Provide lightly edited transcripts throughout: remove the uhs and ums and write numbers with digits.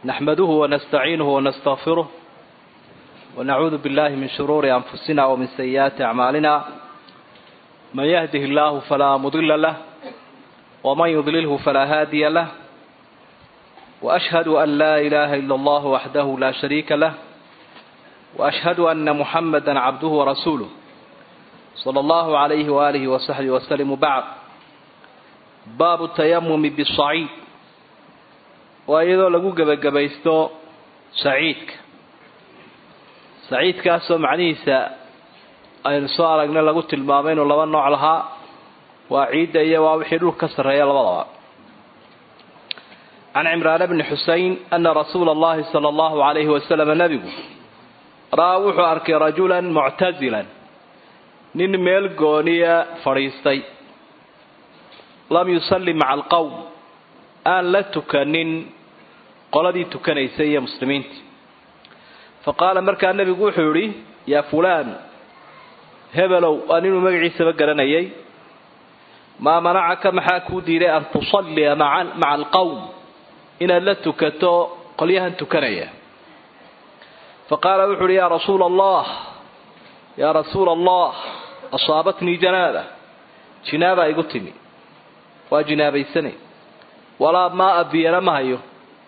نحمده ونستعينه ونستغفره ونعوذ بالله من شرور أنفسنا ومن سيئات أعمالنا من يهده الله فلا مضل له ومن يضلله فلا هادي له وأشهد أن لا إله إلا الله وحده لا شريك له وأشهد أن محمدا عبده ورسوله صلى الله عليه وآله وصحبه وسلم. بعد باب التيمم بالصعيد وأيضا لقوا قبيستو سعيد كاسو معنيسا أين صارقنا لقوا تلمامين ولبا نوع لها وعيد أيها وحيدوه كسر هي الوضع. عن عمران بن حسين أن رسول الله صلى الله عليه وسلم نبيه راوح أركي رجلا معتزلا نين ميل قونية فريستي لم يصلي مع القوم آن لا تكنن قلدي تكنيسي مسلمين. فقال مركا النبي قوحوري يا فلان هبلو أنين مقعي سبقرنيي ما منعك محاكو ديري أن تصلي مع القوم إن لا تكتو قليها تكنيا. فقال وحوري يا رسول الله أصابتني جنابة يقتني وجنابي سني ولا ما أبي أنا ما هيو.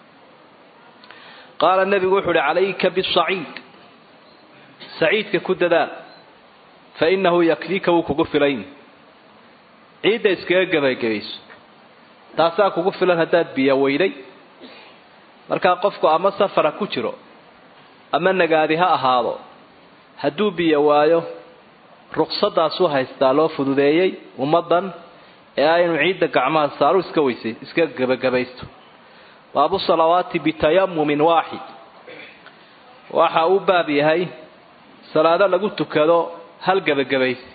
قال النبي وحوري عليك بالصعيد سعيد ككددا فإنه يكفيك وكغفلين عيد اسكاغ بايكيس تاسا كغفلن هداد بيا ويلي marka qofku ama safar ku jiro ama nagaadi ha ahaado haduu biyo waayo ruqsadaas u haystaa loo fududeeyay ummadan ee aynu ciida gacmaha saaru iska gabagabaysto. baabu salawaati bitayammumin waahid waxa uu baab yahay salaada lagu tukado hal gabagabaysi.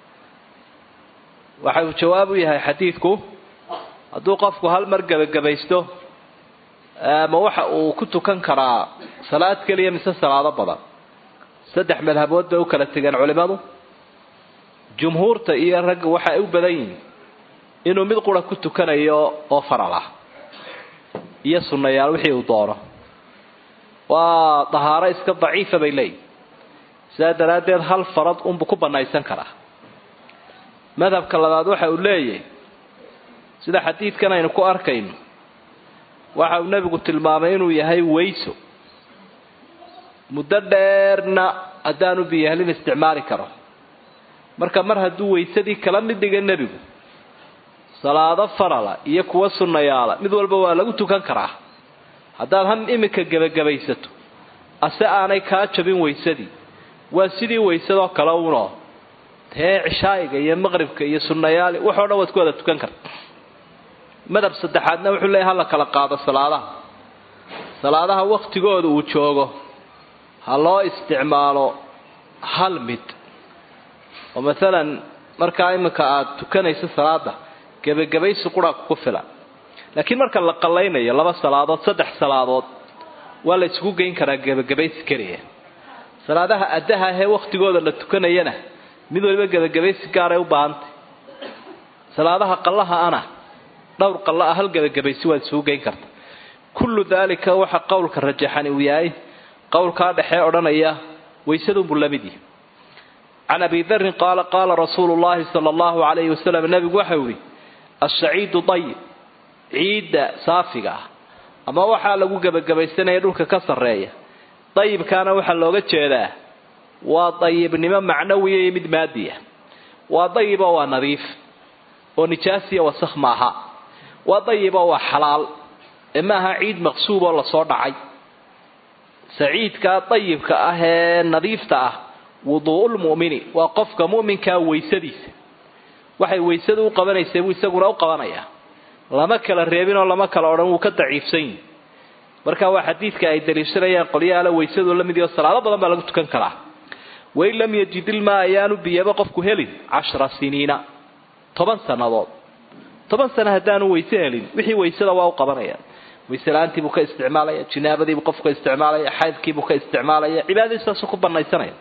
waxa uu jawaab u yahay xadiidku haduu qofku hal mar gabagabaysto ma waxa uu ku tukan karaa salaad kaliya mise salaado badan. saddex madhabood bay u kala tagaan culimadu. jumhuurta iyo rag waxa ay u badan yihiin inuu mid qura ku tukanayo oo farala iyo sunnayaal wixii uu doono waa tahaaro iska daciifa bay leeyihiin saadaradeed hal farad ku banaysan karaa. madhabka labaad waxa uu leeyahay sida xadiidkan aynu ku arkayno waxa uu nabigu tilmaamay inuu yahay weyso muddo dheerna hadaanu biyahlin isticmaali karo. marka mar haduu weysadii kala mid dhiga nabigu salaado farala iyo kuwa sunnayaala mid walba waa lagu tukan karaa hadaad han imika gabagabaysato ase aanay ka jabin weysadii waa sidii weysadoo kala uno tee cishaayiga iyo maqribka iyo sunnayaali waxoo dhan waad ku wada tukan kartaa. madhab saddexaadna wuxuu leeyahay la kala qaado salaadaha waqtigooda uu joogo ha loo isticmaalo hal mid oo midalan marka imika aad tukanayso salaada gabagabaysi qura ku filan. laakiin marka la qalaynayo laba salaadood saddex salaadood waa la isugu geyn karaa gabagabaysi kaliya. salaadaha adaha ee waqtigooda la tukanayana mid walba gabagabaysi gaar ah u baahantay. salaadaha qallaha ana dhowr qalla hal gabagabaysi waa isugu geyn kartaa. kullu dalika waxa qowlka rajaxani uu yahay qowlka dhaxay oranaya weysadu bulamidi. عن أبي ذر قال رسول الله صلى الله عليه وسلم النبي وحوري السعيد طيب عيد صافقة أما وحا لغو قبيستنا يدولك كسرية طيب كان وحا لغو جيدا وطيب نما معنوية يمد مادية وطيبة ونظيف ونجاسية وسخ معها وطيبة وحلال إماها عيد مقصوبة ولا صور دعي. سعيد كطيب كأهي نظيف تأه وضوء المؤمن وقفك مؤمن كويسديس waxay weysadu u qabanaysaa isaguna u qabanaya lama kala reebin oo lama kala oran uu ka daciifsan. marka waa xadiidka ay daliishanayaan qoliyaha weysadu la mid iyo salaado badan baa lagu tukan karaa. way lam yajidil ma ayaanu biyaba qofku helin 10 siniina 10 sanadood 10 sana hadaanu weyse helin wixii weysada waa u qabanaya. weysalaantii buu ka isticmaalaya jinaabadii buu qofka isticmaalaya xaydkii buu ka isticmaalaya cibaadadiisa ku banaysanaya.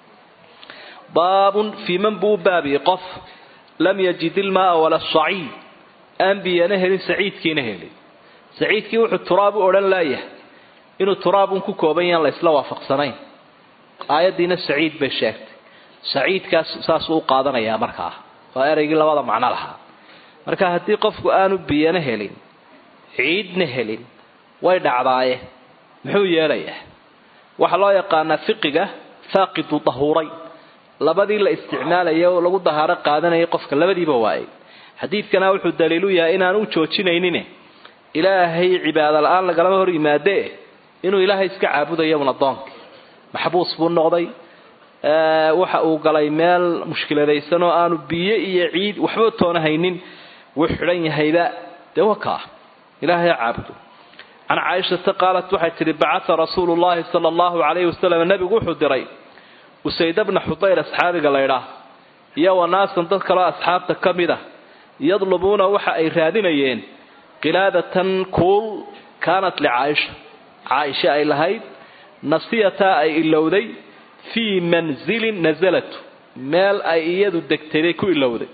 باب في من بابي قف لم يجد الماء ولا الصعيد أنبيا نهل سعيد كي نهل سعيد كي وحو التراب أولا لايه inuu turaabun ku kooban yahay la isla waafaqsanayn aayadiina saciid bay sheegtay saciidkaas saas uu qaadanayaa markaa waa eraygii labada macno lahaa marka haddii qofku aanu biyana helin ciidna helin way dhacdaaye muxuu yeelayaa waxa loo yaqaanaa fiqiga faaqidu dahuuray labadii la isticmaalayo oo lagu dahaaro qaadanayay qofka labadiiba waayay xadiidkana wuxuu daliil u yahay inaan u joojinaynin ilaahay cibaado la'aan lagama hor yimaadee inuu ilaahay iska caabudayo adoonka maxbuus buu noqday waxa uu galay meel mushkiladaysan oo aanu biyo iyo ciid waxba toona haynin wuu xidhan yahayba dawaka ilaahay caabudo ana Aisha qaalat waxay tiri bacatha rasuulullaahi sallallahu alayhi wasallam nabigu wuxuu diray Usayd ibn Hudayr asxaabiga leeyahay iyo wanaasan dad kale asxaabta kamida yadlubuna waxa ay raadinayeen qilaadatan kuul kaanat li Aisha ay lahayd nasiyata ay ilowday fi manzilin nazalat meel ay iyadu degtay ku ilowday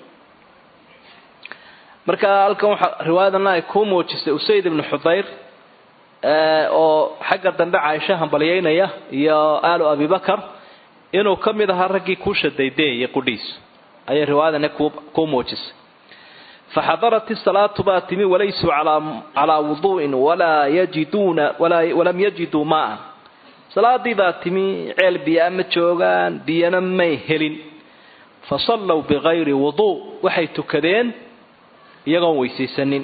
marka halkan waxa riwaayadana ay ku muujisay Usayd ibn Hudayr oo xagga dambe Aisha hambalyeynaya iyo aalu Abi Bakar inuu kamid ahaa raggii ku shadayday qudhiis ay riwaayadana ku muujisay فحضرت الصلاة باتمي وليسوا على وضوء ولم يجدوا ماء صلاة باتمي عيل بيام جوغان بيانا ميهلين فصلوا بغير وضوء وحيث كذين يغون ويسيسنين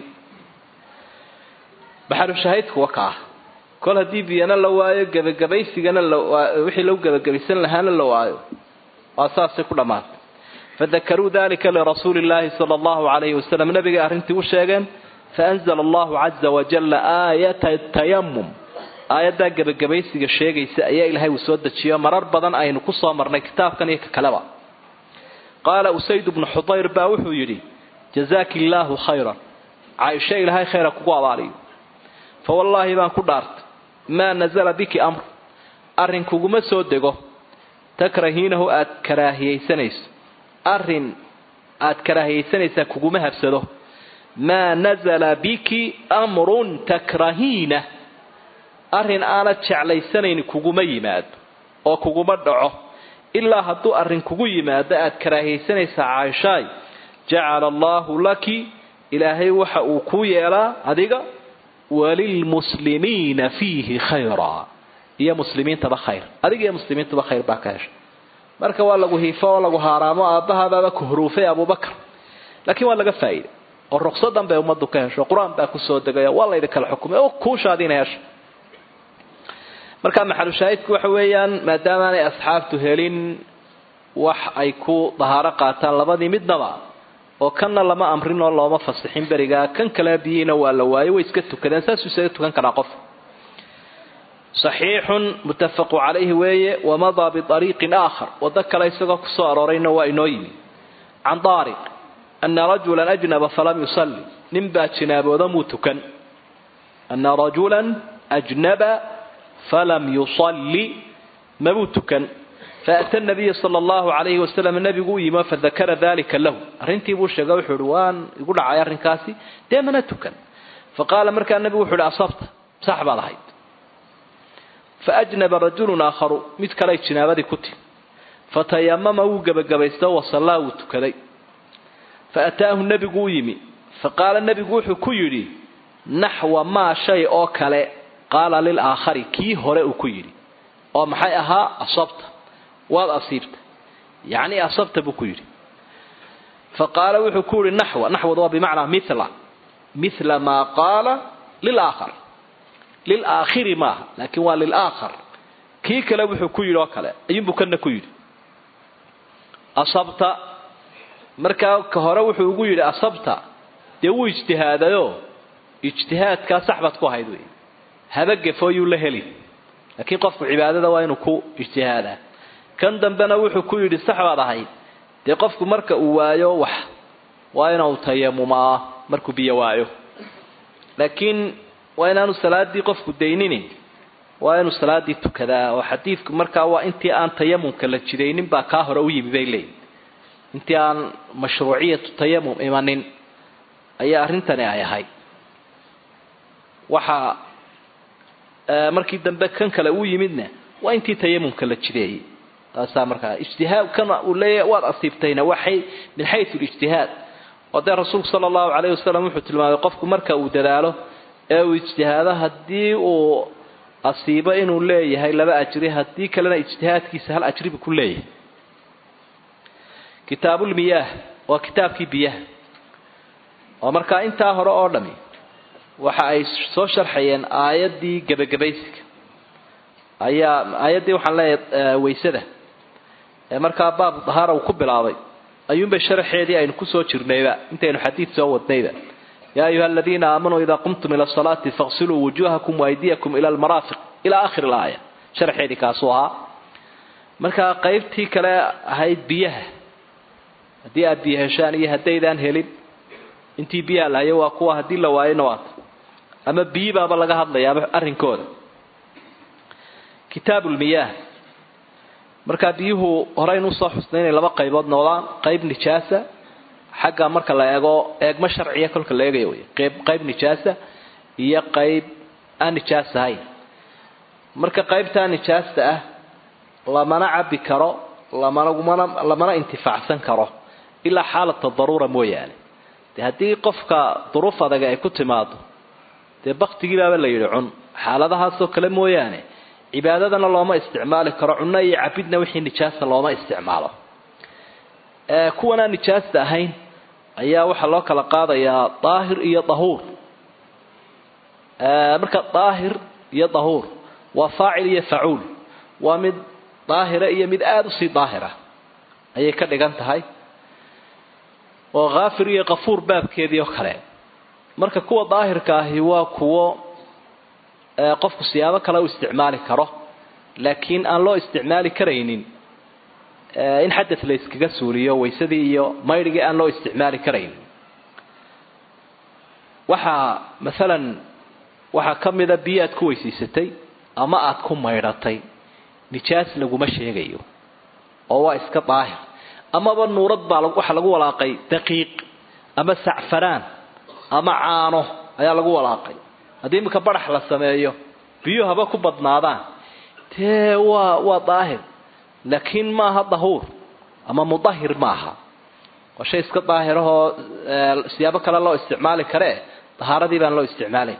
بحر الشهيد وقع كل هدي بيانا لوايو قبيسينا وحي لو قبيسين لهانا لوايو واساسي كل مات فذكروا ذلك لرسول الله صلى الله عليه وسلم نبي أرنتي وشيغان فأنزل الله عز وجل آية التيمم آية قبيسي الشيغيس آية إلهي وسودة شيئا مرار بدن أين قصة مرنا كتاب كان يككلبا قال أسيد بن حضير باوحو يري جزاك الله خيرا عايشة إلهي خيرا قوة علي فوالله بان كدارت ما نزل بك أمر أرنكو مسودة تكرهينه كراهيي سنيس أرن كراهيسنيسا كوغوما هبسدو ما نزل بك أمر تكرهينه أرن أنا جعليسنين كوغوما يماد أو كوغوما دعو إلا هدو أرن كوغو يماد كراهيسنيسا عايشاي جعل الله لك إلهي وحاوكو يلا هذيك وللمسلمين فيه خيرا يا مسلمين تبا خير هذيك يا مسلمين تبا خير باكاش marka waa lagu hiifo lagu haaraamo aabahada ku huruufay Abu Bakar laakiin waa laga faa'iiday oo ruqsadan bay umadu ka hesho quraan baa ku soo degaya waa la idin kala xukumay oo ku shaadinayaash marka maxal shaahidku waxa weeyaan maadaama ay asxaabtu helin wax ay ku dahaaro qaataan labadii midnaba oo kanna lama amrin oo looma fasixin bariga kan kala biyina waa la waayay way iska tukadeen saas u soo tukan kara qof صحيح متفق عليه ومضى بطريق آخر وذكر يسوع كسار رينا وإنوي عن طارق أن رجلا أجنب فلم يصلي نبات شناب وذموتك أن رجلا أجنب فلم يصلي مبوتك فأتى النبي صلى الله عليه وسلم النبي قويما فذكر ذلك له رنتي بوش قوي حلوان يقول عيار رنكاسي دائما تكن فقال مركا النبي وحول أصبت صاحب الله فأجنب رجل آخر مثل جنابه كتي فتيمم وجبجبيسته وصلى وتكلي فأتاه النبي قويمي فقال النبي قوح كيري نحو ما شيء أكله قال للآخر كي هراء كيري أو محيها أصبت والأصيبت يعني أصبت بكيري فقال وحكور نحو ضوء بمعنى مثل ما قال للآخر للآخر ما لكن وللآخر كي كلا وحو كيري وكلا أيين بكنا كيري أصبت مركا كهرا وحو كيري أصبت دو اجتهاد اجتهاد كصحبت كو هيدوي هذا جفايو لهلي لكن قف عبادته وينو كو اجتهاده كان دنبنا وحو كيري صحبه هي دي قفك marka uu waayo wax waa inuu tayamuma markuu biyo waayo laakiin waa inaanu salaadii qofku deynini waa inuu salaadii tukada oo xadiidku marka waa intii aan tayamumka la jireynin ba ka hore u yimi bay leey intii aan mashruuciyatu tayamum imanin ayaa arintani ay ahay waxa markii dambe kan kale uu yimidna waa intii tayamumka la jideeyay taasa markaa ijtihaad kana uu leeyahay waad asiibtayna waxay min haythu ijtihaad wada rasuulku sallallahu alayhi wasallam wuxuu tilmaamay qofku marka uu dadaalo ee uu ijtihaado hadii uu asiibo inuu leeyahay laba ajri hadii kalena ijtihaadkiisa hal ajri ku leeyahay kitaabul miyah wa kitaabkii biyaha oo marka inta hore oo dhami waxa ay soo sharxayeen aayadii gabagabaysiga aayadii waxaan leeyahay weysada marka baab tahara uu ku bilaabay ayuunba sharxeedii aynu ku soo jirnayba intaynu xadiis soo wadnayba ya ayuha alladina aamanu idha qumtum ila salati faghsilu wujuhakum wa aydiyakum ila almarafiq ila akhir alaaya sharxeedii kaasoo ahaa marka qaybtii kale ahayd biyaha hadii aad biyo heshaan iyo hadeydaan helin intii biyaha la hayo waa kuwa hadii la waayay nawaad ama biyibaaba laga hadlayaa arrinkooda kitaabul miyah marka biyuhu horeynu soo xusnaynay laba qaybood noqdaan qayb nijaasa xagga marka la eegma sharciya kolka la eegayo qayb nijaasa iyo qayb aan nijaasa ahayn marka qaybta nijaasta ah lamana cabi karo lamana intifaacsan karo ila xaalada daruura mooyaane hadii qofka duruuf adag ay ku timaado baqtigiiba la yiri cun xaaladahaas oo kale mooyaane cibaadadana looma isticmaali karo cunna iyo cabidna wixii nijaasa looma isticmaalo kuwana nijaasta ahayn ayaa waxa loo kala qaadayaa daahir iyo dahuur marka daahir iyo dahuur waa faa'il iyo fa'uul waa mid daahira iyo mid aad u si daahira ayay ka dhigan tahay oo ghaafir iyo qafuur baabkeedii oo kale marka kuwa daahirka ahi waa kuwa qofku siyaabo kale u isticmaali karo laakiin aan loo isticmaali kareynin in xadad la iskaga suuliyo weysadii iyo maydhigi aan loo isticmaali kareynin waxa kamida biyaad ku weysiisatay ama aad ku maydhatay nijaas laguma sheegayo oo waa iska daahir ama nuurad baa waxa lagu walaaqay daqiiq ama sacfaraan ama caano ayaa lagu walaaqay hadii imka barax la sameeyo biyo haba ku badnaadaan waa daahir laakiin ma aha dahuur ama mudahhir maaha waa shay iska daahir oo siyaabo kale loo isticmaali kare tahaaradii baan loo isticmaalay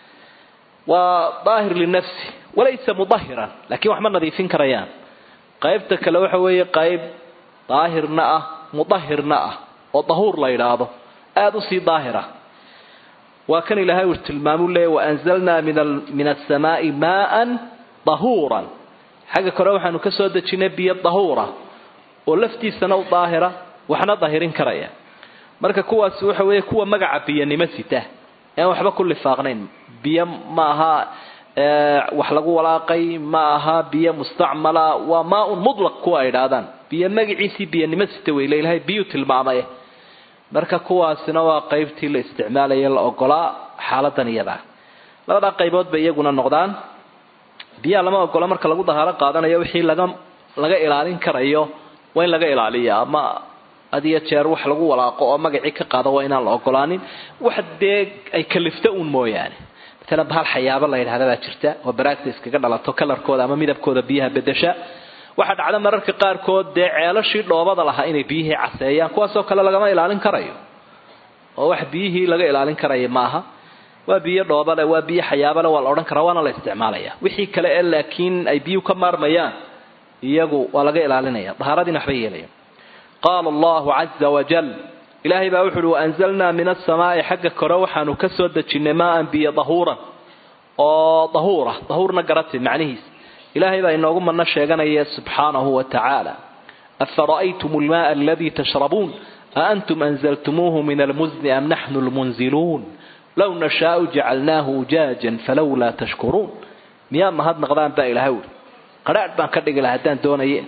waa daahir linafsi walaysa mudahhiran laakiin wax ma nadiifin karayaan qaybta kale waxa weeye qayb daahirna ah mudahhirna ah oo dahuur la yiraahdo aad u si daahira وكان إلهي والتلمام له وأنزلنا من السماء ماء طهورا حاجة كروحة نكسود تشنبي الطهورة ولفتي سنة ظاهرة وحنا ظاهرين كريا مركا كوا سوحة ويا كوا مجع بيا نمسته يعني وحبا كل فاغنين بيا معها وحلقوا ولاقي معها بيا مستعملة وماء مطلق كوا إرادان بيا مجعيسي بيا نمسته وإلى إلهي بيوت المعمية marka kuwaasina waa qaybtii la isticmaalay la ogolaa xaaladan iyada labada qaybood bay iyaguna noqdaan biya lama ogola marka lagu dahaaro qaadanayo wixii laga ilaalin karayo waa in laga ilaaliyo ama adiga jeer wax lagu walaaqo oo magaci ka qaado waa inaan la ogolaanin wax deeg ay kalifta uun mooyaane مثلا bahal xayaabo la yiraahdo jirta oo baraagta iskaga dhalato kalarkooda ama midabkooda biyaha bedesha waxa dhacda mararka qaar kood ceelashii dhoobada laha inay biyihii caseeyaan kuwaas oo kale laga ilaalin karayo oo wax biyihii laga ilaalin karayo maaha waa biyo dhoobada waa biyo xayaabada waa la oran karaa waana la isticmaalaya wixii kale ee laakiin ay biyo ka marmayaan iyagu waa laga ilaalinaya tahaaradina waxba yeelaya qaal allah azza wa jal ilaahi baa wuxuu anzalna min as-samaa'i xagga kore waxaanu ka soo dejinay maan biyo dahuuran oo dahuurna garatay macnihiis إلهي بأن نقوم من شيئا سبحانه وتعالى أفرأيتم الماء الذي تشربون أأنتم أنزلتموه من المزن أم نحن المنزلون لو نشاء جعلناه أجاجا فلولا تشكرون مياه ما هذا نغضان بقى إلى هول قرأت بان كدق الهدان دونيين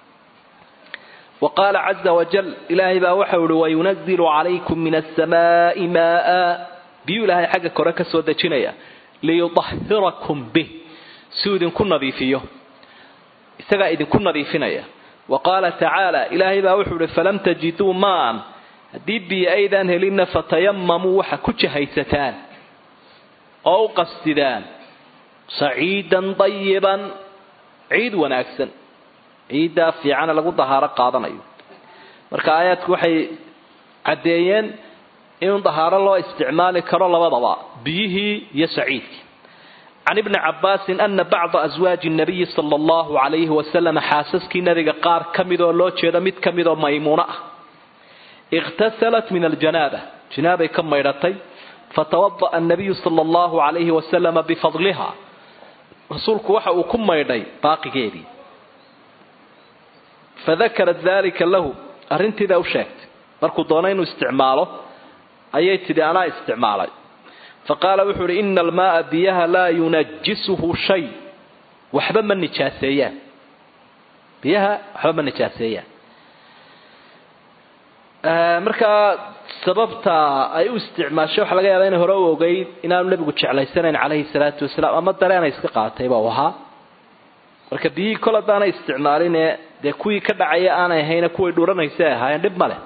وقال عز وجل إلهي بقى وحول وينزل عليكم من السماء ماء بيو لهي حاجة كوركا سودة جنية ليطهركم به سود كن نظيفيه استغى إذن كن نظيفنايا وقال تعالى إلهي بأوحر فلم تجدوا ماء دبي أيضا هلين فتيمموا وحكوش هيستان أو قصدان saciidan dayiban ciid wanaagsan ciiddaa fiicana lagu dahaaro qaadanayo marka aayaadku waxay caddeeyeen in dahaaro loo isticmaali karo labadaba biyihii iyo saciidkii عن ابن عباس أن بعض أزواج النبي صلى الله عليه وسلم حاسسك نبي قار كمدو لو جيدا مد كمدو ميمونة اغتسلت من الجنابة جنابة كم ميرتي فتوضأ النبي صلى الله عليه وسلم بفضلها رسولك وحا وكم ميرتي باقي كيدي فذكرت ذلك له أرنتي ذا وشاكت مركو دونين استعماله أيت دي أنا استعماله فقال وحر إن الماء بيها لا ينجسه شيء وحبا من نجاسيا بيها وحبا من نجاسيا marka sababta ay u isticmaasho waxa laga yaabaa in hore u ogeyd inaan nabigu jeclaysaneen calayhi salaatu wasalaam ama dareen iska qaatay baa waxa marka biyi kala daana isticmaalin ee kuwii ka dhacay aan ahayn kuwii dhuranaysa ahaayeen dib male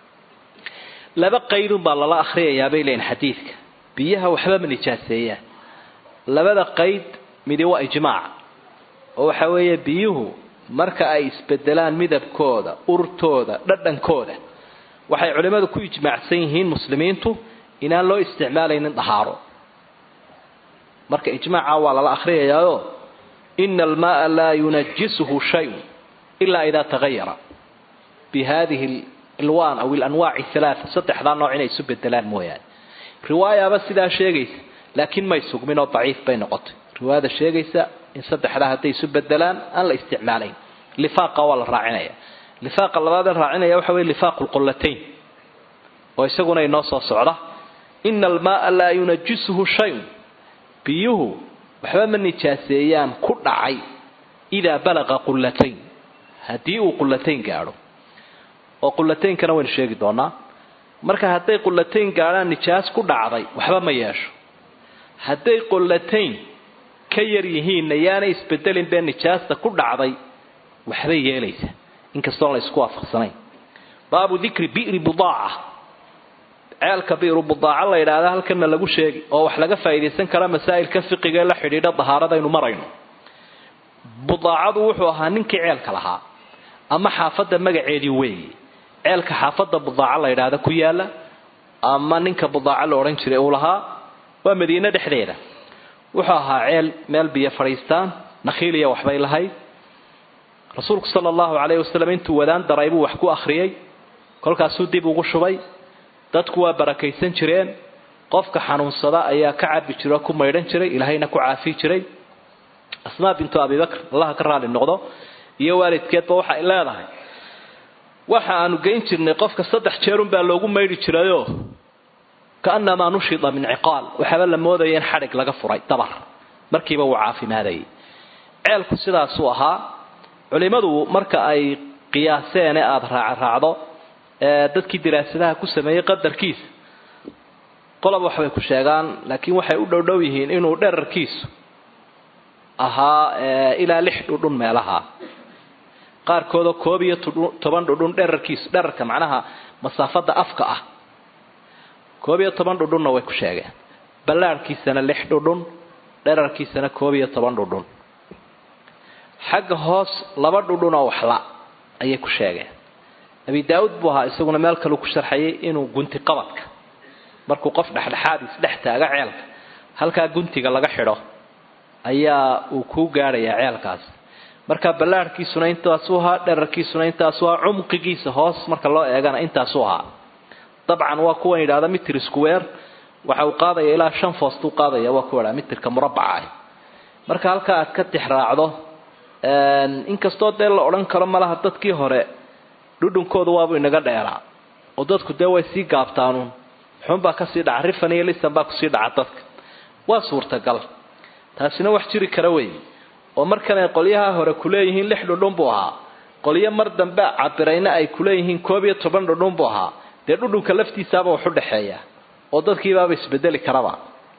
laba qaydun baa la akhriyaa bayleen xadiiska biyaha waxba ma nijaaseeyaan labada qayd mid waa ijmaac oo waxa weeye biyuhu marka ay isbedelaan midabkooda urtooda dhadhankooda waxay culimadu ku ijmaacsan yihiin muslimiintu inaan loo isticmaalaynin dahaaro marka ijmaaca waa la akhriyaa إن الماء لا ينجسه شيء إلا إذا تغير بهذه الألوان أو الأنواع الثلاث سطح ذا نوعين يسب الدلال مويان رواية بس إذا شيء لكن ما يسوق منه ضعيف بين قط رواية الشيء إن سطح لها يسب الدلال أن لا استعمالين لفاق ولا الراعنية لفاق هذا الراعنية وحوي لفاق القلتين ويسقون النص الصعرة إن الماء لا ينجسه شيء بيه waxba ma nijaaseeyaan ku dhacay ila balaqa qullatayn hadii uu qullatayn gaaro oo qullataynkana waan sheegi doonaa marka haday qullatayn gaaraan nijaas ku dhacday waxba ma yeesho haday qullatayn ka yar yihiin yaana isbedelin been nijaasta ku dhacday waxba yeelaysa inkastoo la isku waafaqsanay baabu dhikri bi'ri budaa'a ceelka biiru budaaca la yiraahdo halkan lagu sheegi oo wax laga faa'iideysan kara masaa'ilka fiqiga la xiriira dahaarada inuu marayno budaacadu wuxuu ahaa ninkii ceelka lahaa ama xaafada magaceedii weeyii ceelka xaafada budaaca la yiraahdo ku yaala ama ninka budaaca la oran jiray uu lahaa waa Madiina dhexdeeda wuxuu ahaa ceel meel biyo fariistaan nakhiiliya waxbay lahayd rasuulku sallallahu alayhi wasallam intuu wadaan daraybu wax ku akhriyay kolkaasuu dib ugu shubay dadku waa barakaysan jireen qofka xanuunsada ayaa ka cabi jiro ku meeydhan jiray ilaahayna ku caafi jiray asmaa bintu abi bakr allah ka raali noqdo iyo waalidkeedba waxa ay leedahay waxa aanu geyn jirnay qofka 3 jeer baa loogu meeydi jirayo kaanama nushida min iqaal waxa la moodayeen xarig laga furay tabar markiiba uu caafimaaday ceelku sidaas uu ahaa culimadu marka ay qiyaaseen aad raacdo dadkii diraasadaha ku sameeyay qadarkiisa qolab waxay ku sheegaan laakiin waxay u dhow yihiin inuu dherarkiisu ahaa ilaa 6 dhudhun meelaha qaar kooda 12 dhudhun dherarkiisu dherarka macnaha masaafada afka ah 12 dhudhunna way ku sheegeen ballaarkiisana 6 dhudhun dherarkiisana 12 dhudhun xagga hoos 2 dhudhun oo waxla ayay ku sheegeen أبي داود بوها يسوون مالك لو كشرحيه إنه جنتي قبضك مركو قف dhexdhexaad isdhexta aga ceelka halka guntiga laga xidho ayaa uu ku gaaraya ceelkaas marka ballaarkiisuna intaas uu ahaa dherarkiisuna intaas uu cumqigiisa hoos marka loo eegana intaas uu ahaa dabcan waa kuwa yiraahdo mitir square waxa uu qaadaya ilaa 5 foot uu qaadaya waa kuwa mitirka murabbaca marka halka aad ka tixraacdo inkastoo dee la oran karo malaha dadkii hore dhudhunkooda waaba inaga dheeraa oo dadku dee way sii gaabtaan xunba ka sii dhac rifan iyo lisan baa ku sii dhac dadka waa suurtagal taasina wax jiri kara weey oo markan ay qoliyaha hore ku leeyihiin 6 dhudhun buu ahaa qoliyo mar dambe cabirayna ay ku leeyihiin 12 dhudhun buu ahaa dee dhudhunka laftiisaaba wax u dhaxeeya oo dadkii baaba isbedeli karaba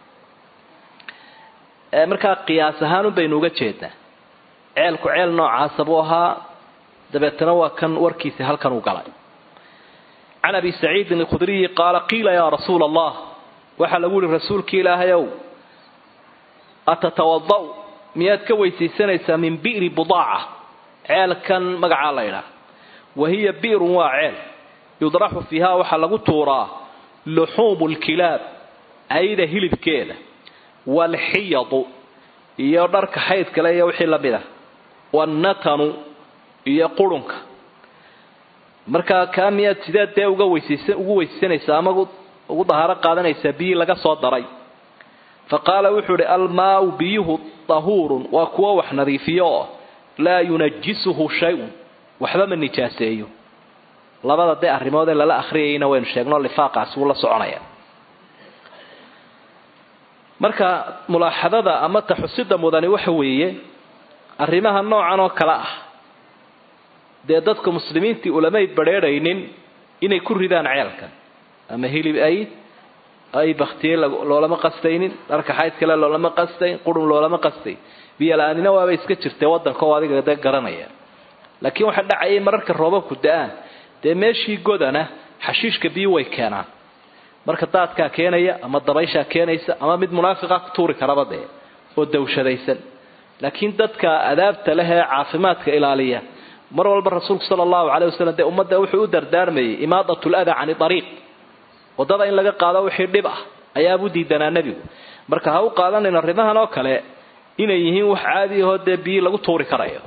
marka qiyaas ahaan baynu uga jeednaa ceelku ceel noocaas buu ahaa دبتنا وكان وركيس هل كانوا قلعي عن أبي سعيد الخدري قال قيل يا رسول الله وحل أقول الرسول كيلا هيو أتتوضأ miyaad ka weysiisanaysaa min bi'ri budaaca ceelkan magacaa la yidhaah wahiya bi'run waa ceel yudraxu fiiha waxaa lagu tuuraa luxuumu lkilaab ayda hilibkeeda waalxiyadu iyo dharka xaydkale iyo wixii la mid ah wannatanu iyo qurunka markaa kaa miyaad sidaad dee ugu weysiisanaysaa ama ugu dahaaro qaadanaysaa biyii laga soo daray faqaala wuxuu ihi almaau biyuhu tahuurun waa kuwo wax nadiifiyo oo laa yunajisuhu shay-un waxba ma nijaaseeyo labada dee arrimood ee lala akhriyayna waynu sheegno lifaaqaasi wuu la soconaya marka mulaaxadada ama taxusida mudani waxa weeye arrimaha noocan oo kale ah dee dadka muslimiintii ulamay badheeraynin inay ku ridaan ceelkan ama hilib ay baktiyey loolama qastaynin dharka xayd kale loolama qastayn qurun loolama qastayn biyo-la-aanina waabay iska jirtay waddanka oo adiga dee garanaya laakiin waxaa dhacayay mararka roobabku da-aan dee meeshii godana xashiishka biyo way keenaan marka daadkaa keenaya ama dabayshaa keenaysa ama mid munaafiqa ku tuuri karaba dee oo dawshadaysan laakiin dadka adaabta leh ee caafimaadka ilaaliya mar walba rasuulku sala allahu calayh wasalam dee ummadda wuxuu u dardaarmayay imaadatul adaa cani ariiq waddada in laga qaado wixii dhib ah ayaabuu diidanaa nebigu marka ha u qaadanin arrimahan oo kale inay yihiin wax caadi ahoo dee biyi lagu tuuri karayo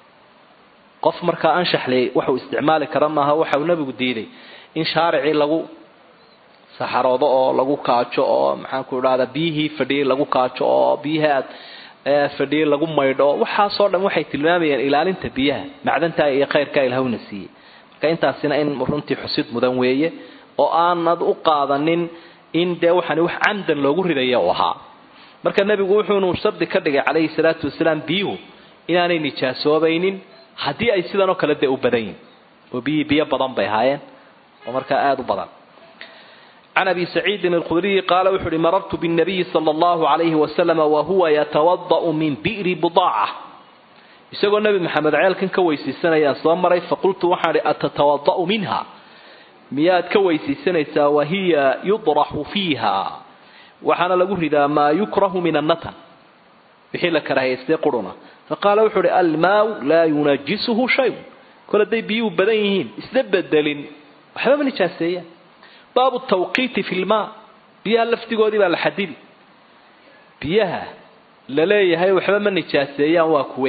qof markaa anshaxley waxuu isticmaali kara maaha waxau nebigu diiday in shaaricii lagu saxaroodo oo lagu kaajo oo maxaanku idhahdaa biyihii fadhiyey lagu kaajo oo biyihii aad fadhiyey lagu maydho waxaasoo dhan waxay tilmaamayaan ilaalinta biyaha macdantaa iyo khayrkaa ilahawna siiyey marka intaasina in runtii xusid mudan weeye oo aanad u qaadanin in dee waxaan wax camdan loogu ridaya u ahaa marka nebigu wuxuunu shardi ka dhigay calayhi salaatu wasalaam biyuhu inaanay nijaasoobaynin haddii ay sidan oo kale dee u badan yihin oo biyo badan bay ahaayeen oo markaa aada u badan can abi saciidin alkhudriyi qaala wuxu uhi marartu binnabiyi sala allahu calayhi wasalama wahuwa yatawada'u min bi'ri budaaca isagoo nebi maxamed ceelkan ka weysiisanayaan soo maray faqultu waxaan idhi atatawada'u minha miyaad ka weysiisanaysaa wahiya yudraxu fiiha waxaana lagu ridaa maa yukrahu min annatan wixii la karahaystay quruna faqaala wuxuu uhi almaau laa yunajisuhu shayun kol hadday biyuhu badan yihiin isla bedelin waxba ma nijaaseeyaan baabu tawqiiti fi lmaa biyaha laftigoodii baa la xadidi biyaha la leeyahay waxba ma nijaaseeyaan waa kuwe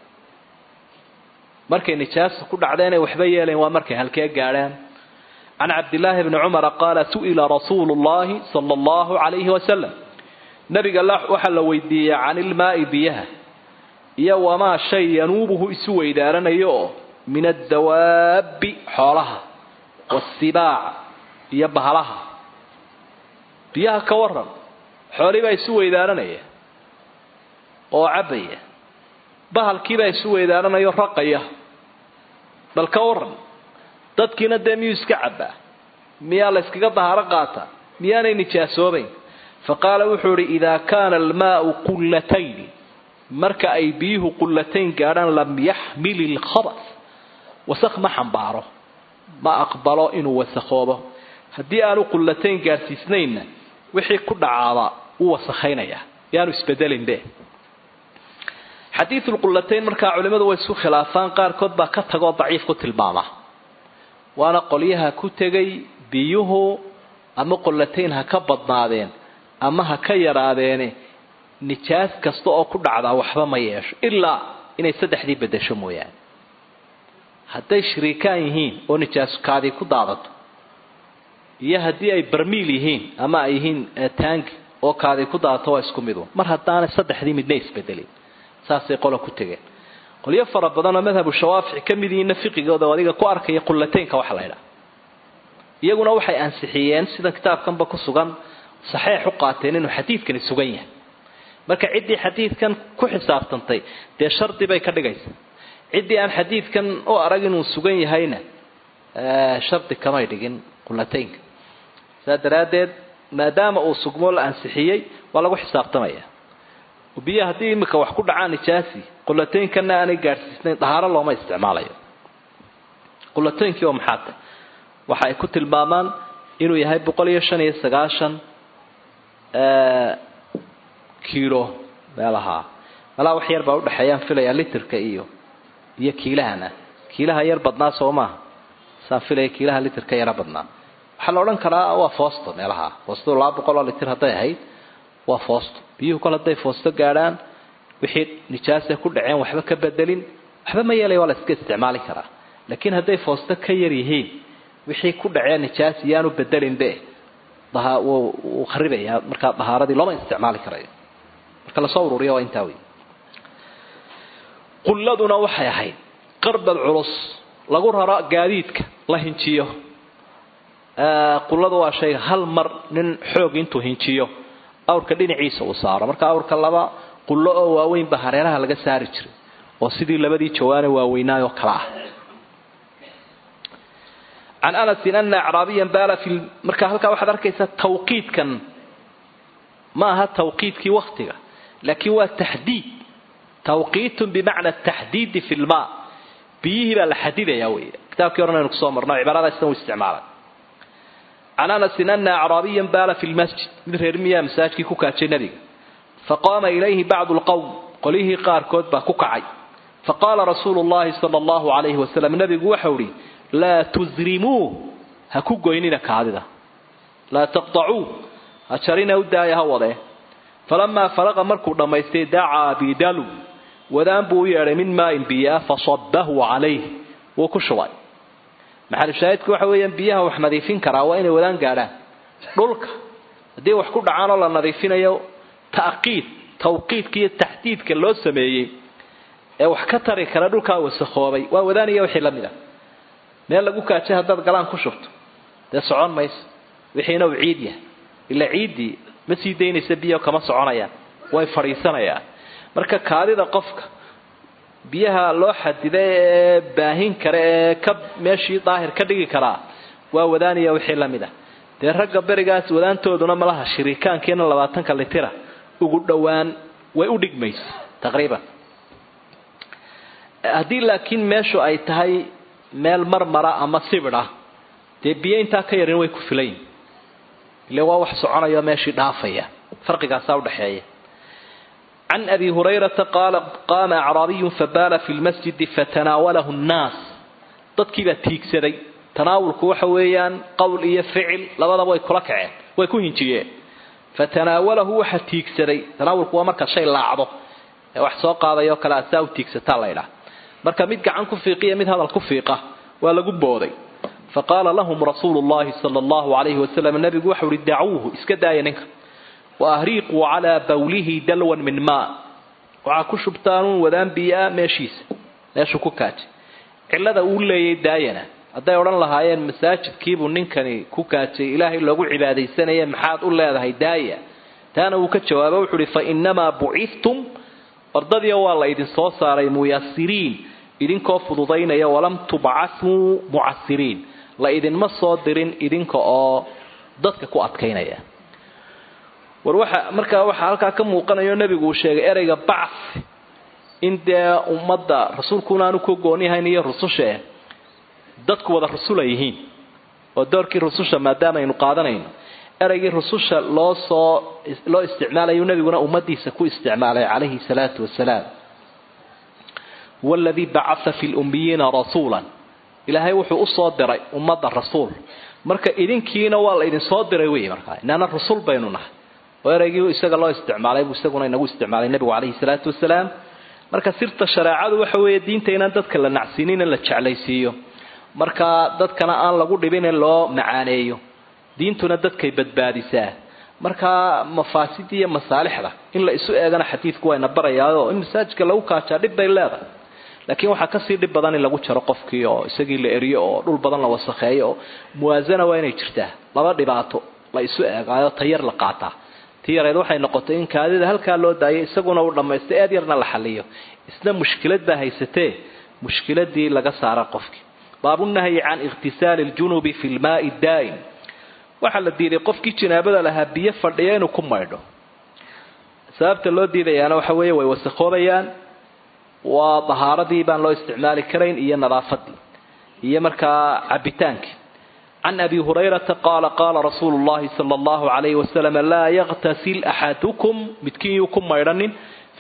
markay nijaasa ku dhacdeen ay waxba yeeleen waa markay halkee gaadhaan can cabdillaahi bni cumara qaala su'ila rasuulu llahi sala allahu calayhi wasalam nabiga waxaa la weydiiyey can ilmaa'i biyaha iyo wamaa shay yanuubuhu isu weydaaranayo oo min addawaabi xoolaha waasibaac iyo bahalaha biyaha ka waran xoolii baa isu weydaaranaya oo cabbaya bahalkiibaa isu weydaaranaya o raqaya bal ka waran dadkiina dee miyuu iska cabbaa miyaa la yskaga dahaaro qaataa miyaanay nijaasoobayn faqaala wuxuu idhi idaa kaana almaau qullatayni marka ay biyuhu qullatayn gaadhaan lam yaxmil ilkhabas wasakh ma xambaaro ma aqbalo inuu wasakhoobo haddii aanu qullatayn gaadhsiisnaynna wixii ku dhacaaba u wasakhaynaya yaanu isbedelinbe xadiidulqullatayn markaa culimmadu way isku khilaafaan qaarkood baa ka tagoo daciif ku tilmaama waana qolyaha ku tegay biyuhu ama qullatayn ha ka badnaadeen ama ha ka yaraadeene nijaas kasta oo ku dhacdaa waxba ma yeesho ilaa inay saddexdii bedesho mooyaane hadday shiriikaan yihiin oo nijaaskaadii ku daadato iyo haddii ay barmiil yihiin ama ay yihiin taangi oo kaadii ku daadato waa isku midu mar haddaanay saddexdii midna isbedelin saasay qola ku tegeen qolyo fara badan oo madhabu shawaafici ka mid yihiinna fiqigooda adiga ku arkaya qullataynka waxa la ydhaha iyaguna waxay ansixiyeen sida kitaabkanba ku sugan saxiix u qaateen inuu xadiidkani sugan yahay marka ciddii xadiidkan ku xisaabtantay dee shardi bay ka dhigaysaa ciddii aan xadiidkan u arag inuu sugan yahayna shardi kamay dhigin qullataynka saa daraaddeed maadaama uu sugmoo la ansixiyey waa lagu xisaabtamaya biyo haddii imika wax ku dhacaan nijaasi qullataynkanna aanay gaadhsiisnayn dahaaro looma isticmaalayo qullatayinkii oo maxaata waxa ay ku tilmaamaan inuu yahay 195 kiilo meelaha walaa wax yar baa u dhaxeeyaan filaya litirka iyo kiilahana kiilaha yar badnaa Soomaa saafilay kiilaha litirka yar badnaa waxa la oran karaa waa foosto meelaha foosto 200 litir haday ahayd waa foosto biyuhu kala haday foosto gaaraan wixii nijaasa ku dhaceen waxba ka bedelin waxba ma yeelay wala iska isticmaali karaa laakiin haday foosto ka yar yihiin wixii ku dhaceen nijaas yaanu bedelin be daha uu kharibaya marka bahaaradii lama isticmaali karayo marka la soo ururiyo inta weey qulladuna waxay ahayd qarbad culus lagu raro gaadiidka la hinjiyo qulladu waa shay hal mar nin xoog intuu hinjiyo awrka dhinaciisa uu saaro marka awrka laba qullo oo waaweyn bahareeraha laga saari jiray oo sidii labadii jawaane waaweynaayo kala ah عن أنس أن أعرابيا بال في مركه halka waxa arkaysa tawqiidkan ma aha tawqiidki waqtiga laakiin waa tahdid توقيت بمعنى التحديد في الماء بيه بقى الحديد يا وي كتاب كيرنا نقصو مرنا عبارة استوى استعمالا عن أنس أن أعرابيا بال في المسجد من رميا مساجد كوكاتشي نبي فقام إليه بعض القوم قليه قار كتبه كوكعي فقال رسول الله صلى الله عليه وسلم نبي وحوري لا تزرموه هكوكوينينا كعادة لا تقطعوه هشرين ودايا هوضه فلما فرغ مركو لما يستدعى بدلو ودان بو يرى من ماء بياه فصبه عليه وكشوي محل شاهدك waxa weeyaan biyaha wax nadiifin kara waa inay wadaan gaaraan dhulka hadii wax ku dhacaan oo la nadiifinayo tawqiidkiyo tahdiidka loo sameeyay ee wax ka tari kara dhulka wasakhoobay waa wadaaniyo wixii lamida meel lagu kaacay hadad galaan ku shubto socon mays wixiina uu ciid yahay ila ciidi ma sii deynaysa biyo kama soconayaan way fariisanayaan marka kaadida qofka biyaha loo xadiday baahin kare ka meeshii daahir ka dhigi kara waa wadaaniya wixii lamida ragga barigaas wadaantooduna malaha shiriikaankeena 20 litira ugu dhawaan way u dhigmays taqriiban hadii laakiin meeshu ay tahay meel marmara ama sibira biyo inta ka yarin way ku filayn ilaa waa wax soconayo meeshii dhaafaya farqigaas u dhaxeeya عن أبي هريرة قال قام أعرابي فبال في المسجد فتناوله الناس تدكي بتيك سدي تناول كوحويان قول إيه فعل لبدا ويكركع ويكون ينتيه فتناوله وحتيك سدي تناول كوا مركز شيء لاعبه wax soo qaadayo kala saaw tiigsata layla marka mid gacan ku fiiqiya mid hadal ku fiiqa waa lagu booday فقال لهم رسول الله صلى الله عليه وسلم النبي وحور دعوه اسكدايا نك واهريقوا على بوله دلوا من ماء وعكو شبطان ودان بيا ماشيس meeshu ku kaaj cilada uu leeyay daayana haday oran lahaayeen masaajidkiibu ninkani ku kaajay ilaahay lagu cibaadeysanaya maxaad u leedahay daaya taana uu ka jawaabo wuxuu fa inma bu'ithtum ardadiya waa la idin soo saaray muyassiriin idinkoo fududaynaya walam tub'athu mu'assiriin la idin ma soo dirin idinka oo dadka ku adkaynaya war waxa marka waxa halka ka muuqanayo nabigu uu sheegay ereyga ba'th inda ummadda rasuulkuna aanu ku gooniyahay iyo rususha dadku wada rasuulayihiin oo doorkii rususha maadaama aynu qaadanayno eraygii rususha loo isticmaalayo nabiguna ummadiisa ku isticmaalay calayhi salaatu wasalaam والذي بعث في الأميين رسولا إلهي وحو أصدر أمد الرسول مركا إذنكينا والله إذن صدر وي مركا إننا الرسول بيننا ويرجيو إستغل الله استعماله واستغلنا إنه استعمال النبي عليه الصلاة والسلام مركا سيرت الشريعة وحوي الدين تينا ددك لا نعسينين لا جعليسيو مركا ددكنا aan lagu dhibin loo macaaneeyo diintuna dadkay badbaadisaa marka mafaasidiya masaalixda in la isu eegana xadiidku waa nabarayaayo in masaajidka lagu kaaja dhib bay leedahay laakiin waxa ka sii dhib badan in lagu jaro qofkii oo isagii la eriyo oo dhul badan la wasakheeyo muwaazana waa inay jirtaa laba dhibaato la isu eegayo tayar la qaata tiyareed waxay noqotay in kaadida halka loo daayay isaguna uu dhameystay aad yarna la xaliyo isna mushkilad baa haysatee mushkiladii laga saara qofkii baabu nahyi can ightisaal al-junub fi al-ma'i ad-da'im waxa la diiday qofkii jinaabada lahaa biyo fadhiya inuu ku maydho sababta loo diidayaana waxa weeye way wasakoobayaan waa tahaaradii baan loo isticmaali karayn iyo nadaafadii iyo markaa cabitaanki عن أبي هريرة قال قال رسول الله صلى الله عليه وسلم لا يغتسل أحدكم متكيكم ميرن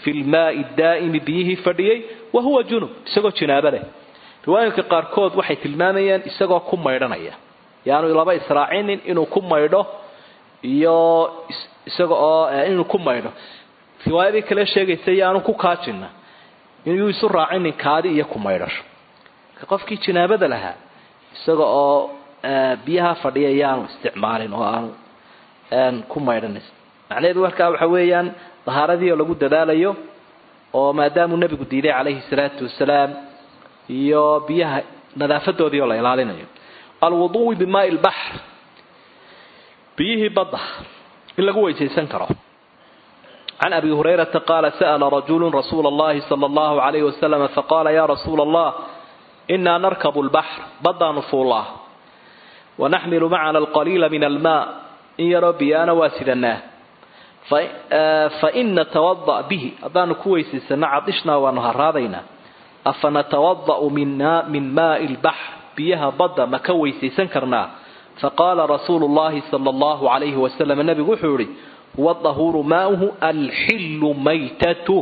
في الماء الدائم بيه فديي وهو جنب isagoo jinaaba leh riwaayinka qaar kood waxay tilmaamayaan isagoo ku maydhanaya yaanu laba israacinin inuu ku maydho iyo isagoo inuu ku maydho riwaayadii kale sheegaysa yaanu ku kaajina inuu isu raacinin kaadi iyo ku maydhasho qofkii jinaabada lahaa isagoo biyaha fadhiya yaanu isticmaalin oo aan ku maydhanin macnaheedu markaa waxa weeyaan tahaaradii lagu dadaalayo oo maadaama nabigu diiday calayhi salaatu wasalaam iyo biyaha nadaafadoodii la ilaalinayo alwudu bimaa albahr bihi badda in lagu weysaysan karo عن أبي هريرة قال سأل رجل رسول الله صلى الله عليه وسلم فقال يا رسول الله إنا نركب البحر بضع نفوله ونحمل معنا القليل من الماء إن يربي أنا واسدناه فإن نتوضأ به أبان كويس سنعطشنا ونهرادينا أفنتوضأ من ماء البحر بيها بضع مكويس سنكرنا فقال رسول الله صلى الله عليه وسلم النبي وحوري والظهور ماؤه الحل ميتته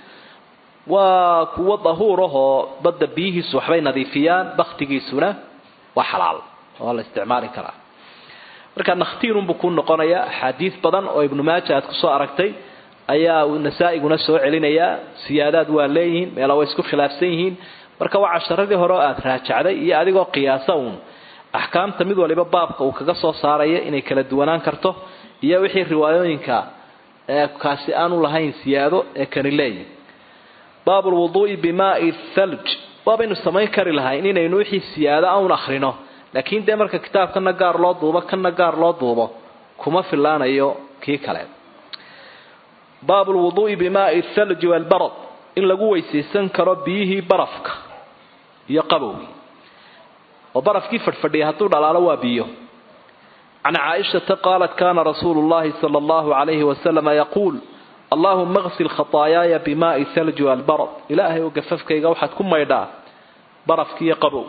وظهوره بضع بيه سوحبين نظيفيان بختقي سنة وحلال والله استعمال كراه marka nakhtiirun buu ku noqonaya xadiis badan oo ibn Maaja aad ku soo aragtay ayaa Nasaa'i-guna soo celinaya siyaadad waa leeyihiin meel way isku khilaafsan yihiin marka waa casharadii hore aad raajacday iyo adigoo qiyaasa ahkaamta mid waliba baabka uu kaga soo saaraya inay kala duwanaan karto iyo wixii riwaayooyinka kaasi aanu lahayn siyaado ee kan leeyahay baabul wudu'i bimaa'i thalj waa baynu samayn kari lahayn inaynu wixii siyaado aan akhrino laakiin de marka kitaabkana gaar loo duubo kana gaar loo duubo kuma filaanayo kii kale baabul wudu'i bimaa'i thalj wal barad in lagu weysaysan karo biyihi barafka iyo qabowgi oo barafkii fadhiya haduu dhalaalo waa biyo عن عائشة قالت كان رسول الله صلى الله عليه وسلم يقول اللهم اغسل خطاياي بماء الثلج والبرد إلهي وقففك يقوحت كم يدا برفك يقبوك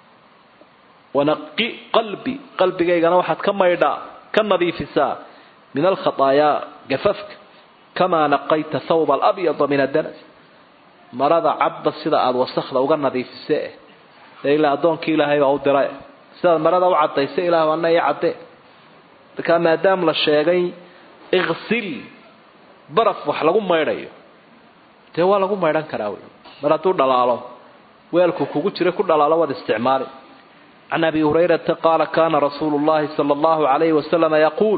ونقي قلبي يقنا واحد كما يدا كما ذي فساء من الخطايا قففك كما نقيت ثوب الأبيض من الدنس مرضى عبد الصداء والصخلة وقنا ذي فساء إلا أدونك إلهي وعود دراء سيدا مرضى وعد يساء إلهي وأنه يعد marka maadaam la sheegay igsil baraf wax lagu maydhayo taa waa lagu maydhan karaa maradu dhalaalo weelku kugu jira ku dhalaalo wada isticmaali عن أبي هريرة قال كان رسول الله صلى الله عليه وسلم يقول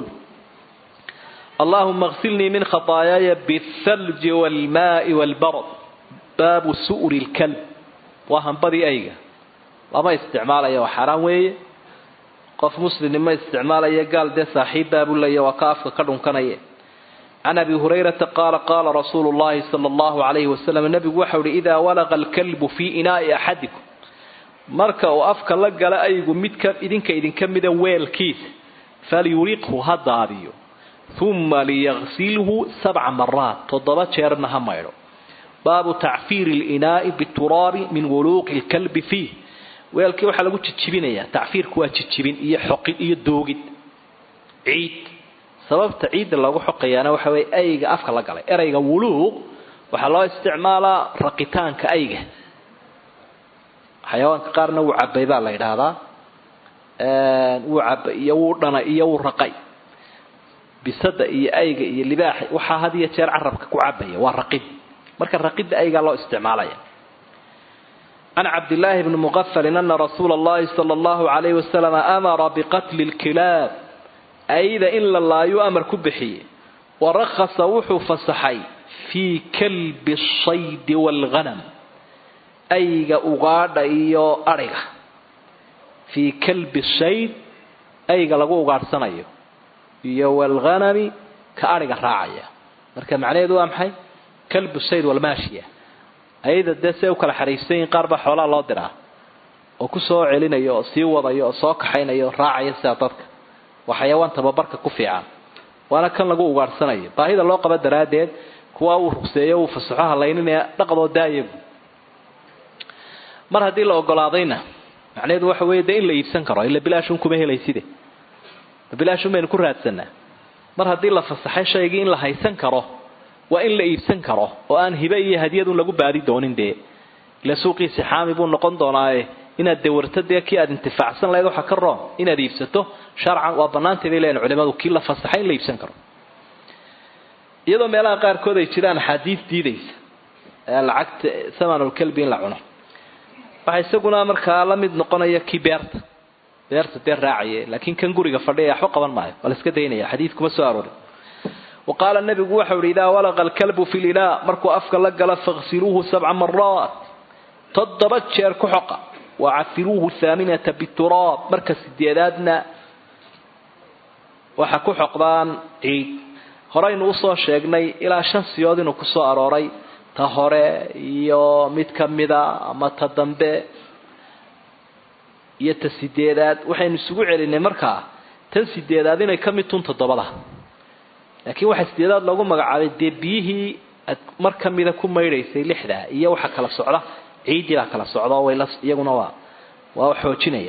اللهم اغسلني من خطاياي بالثلج والماء والبرد باب سؤر الكلب وهم بدي أيها وما استعماله وحرام ويه قف مسلم ما استعماله قال ده صاحب باب الله وكاف كدون كنيه عن أبي هريرة قال قال رسول الله صلى الله عليه وسلم النبي وحول إذا ولغ الكلب في إناء أحدكم marka uu afka la gala aygu midka idinka mida weelkiis falyuriqhu hadaadiyo thumma liyaghsilhu 7 marrat todoba jeerna ha mayro baabu ta'fir al-ina'i bit-turab min wuluq al-kalb fihi weelkii waxa lagu jijibinaya ta'firku waa jijibin iyo xoqid iyo doogid ciid sababta ciid lagu xoqayana waxa way ayga afka la galay erayga wuluq waxa loo isticmaalaa raqitaanka ayga xayawaanka qaarna uu cabay baa la yiraahdaa uu cabay iyo uu dhana iyo uu raqay bisada iyo ayga iyo libaax waxa hadiya jeer carabka ku cabaya waa raqid marka raqida ayga loo isticmaalaya أنا عبد الله بن مغفل أن رسول الله صلى الله عليه وسلم أمر بقتل الكلاب أيضا إلا الله يؤمر كبحي ورخص وحو فصحي في كلب الصيد والغنم أيغا أغاد إيو أريغا في كلب الصيد أيغا لغو أغاد سنايو إيو والغنم كأريغا راعية مركا معنى دو أمحي كلب الصيد والماشية أيضا دسي وكلا حريسين قاربا حولا الله درا وكسو علينا يو سيوضا يو صوك حين يو راعية سيطتك وحيوان تبابرك كفيعا وانا كان لغو أغاد سنايو باهيدا لو قبل درادين كواو رخصيو وفصحوها اللينين نقضوا دايب mar hadii la ogolaadayna macnaheedu waxa weeye in la iibsan karo ila bilaashun kuma helayside bilaashun meen ku raadsanaa mar hadii la fasaxay shayga in la haysan karo waa in la iibsan karo oo aan hibe iyo hadiyad lagu baadi doonin dee ila suuqiisi xaami buu noqon doonaa inaad dawarto dee kii aad intifaacsan lahayd waxa ka roon inaad iibsato sharcan waa banaantay bay leeyihiin culimadu kii la fasaxay in la iibsan karo iyadoo meelaha qaarkood ay jiraan xadiis diidaysa lacagta samanul kalbi in la cuno waxa isaguna markaa la mid noqonaya kii beerta dee raaciyay laakiin kan guriga fadhiya waxba qaban maayo wala iska daynaya xadiis kuma soo aroorin وقال النبي وحول إذا ولغ الكلب في الإناء مركو أفكا لقل فاغسلوه 7 مرات تضبت شيرك حقا وعفروه 8 بالتراب مركز الديادادنا وحكو حقبان عيد هرين وصو شيقني إلى شمس يودين وكسو أروري تهوري يو متكمدا أما تدنبي يتسديداد وحين السبوع لأن مركا تنسديدادين يكمتون تضبطها laakiin waxa sideedaad lagu magacaabay deebiyihii mar kamida ku meereysay lixda iyo waxa kala socda ciidii kala socda way la iyaguna waa xoojinaya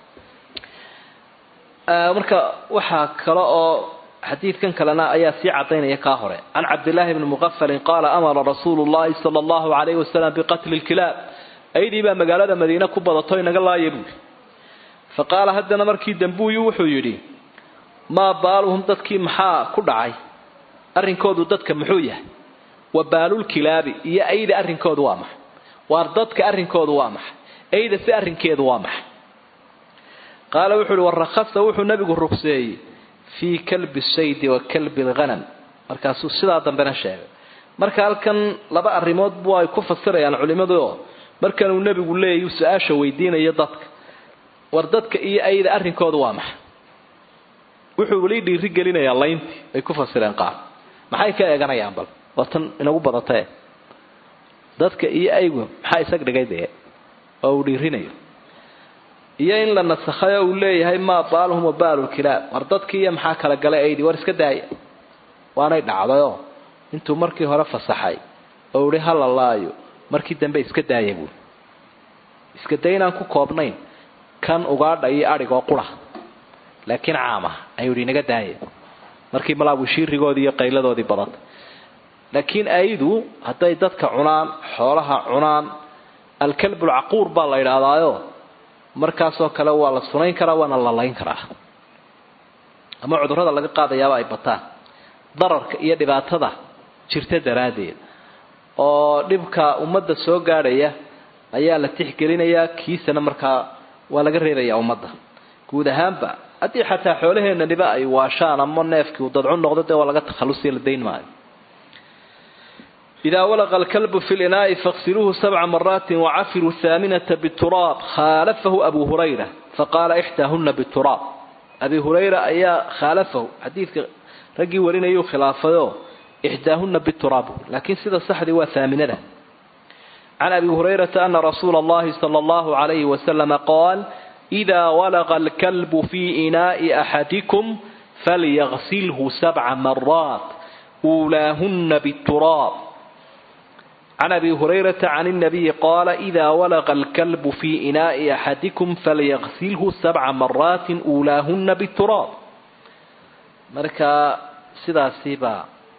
marka waxa kale oo xadiidkan kalena ayaa si cadeynaya ka hore an Abdullah ibn Mughaffal qala amara Rasulullah sallallahu alayhi wasallam biqatl al-kilab aydiba magaalada Madiina ku badato inaga laayeebu faqala hadana markii dambuuyu wuxuu yiri ما بالهم dadkii maxaa ku dhacay arrinkoodu dadka muxuu yahay wabaalul kilaabi iyo ayda arrinkoodu waa maxay waar dadka arrinkoodu waa maxay ayda si arrinkeedu waa maxay qaala wuxuu warkhasa wuxuu nabigu ruqseeyay fi kalbi sayd wa kalbi alghanam markaasuu sidaa dambena sheegay marka halkan laba arrimood buu ay ku fasirayaan culimadu markan uu nabigu leeyahay su'aasha weydiinaya dadka war dadka iyo ayda arrinkoodu waa maxay wuxuu wali dhiiri gelinayaa laynti ay ku fasireen qaar maxay ka eeganayaan bal watan inagu badatay dadka iyo aygu maxay isaga dhigayde oo dhiirinayo iyo in la nasakhayo uu leeyahay ma baalhum baalul kilaab war dadka iyo maxaa kala galay aydi war iska daay waanay dhacdayo intuu markii hore fasaxay oo uu halalaayo markii dambe iska daayay buu iska daynaan ku koobnayn kan ugaadha iyo ariga oo qura laakiin caama ayuu inaga daayay markii malaabu shiirigoodii iyo qayladoodii badan laakiin aydu haday dadka cunaan xoolaha cunaan alkalb alaqur baa la yiraahdo markaas oo kale waa la sunayn karaa waana la layn karaa ama cudurrada laga qaadayaa ay bataan dararka iyo dhibaatada jirta daraadeed oo dhibka ummadda soo gaaraya ayaa la tixgelinayaa kiisana markaa waa laga reebayaa ummadda guud ahaanba haddii xataa xoolaheena niba ay waashaan ama neefkii uu dadcun noqdo waa laga takhalusi la deyn maayo إذا ولغ الكلب في الإناء فاغسلوه 7 مرات وعفروا 8 بالتراب خالفه أبو هريرة فقال إحداهن بالتراب أبي هريرة أيا خالفه حديث رجي ورين أيو خلافه إحداهن بالتراب لكن سيدة الصحة هو 8 عن أبي هريرة أن رسول الله صلى الله عليه وسلم قال إذا ولغ الكلب في إناء أحدكم فليغسله 7 مرات أولاهن بالتراب عن أبي هريرة عن النبي قال إذا ولغ الكلب في إناء أحدكم فليغسله 7 مرات أولاهن بالتراب مركا سيدا سيبا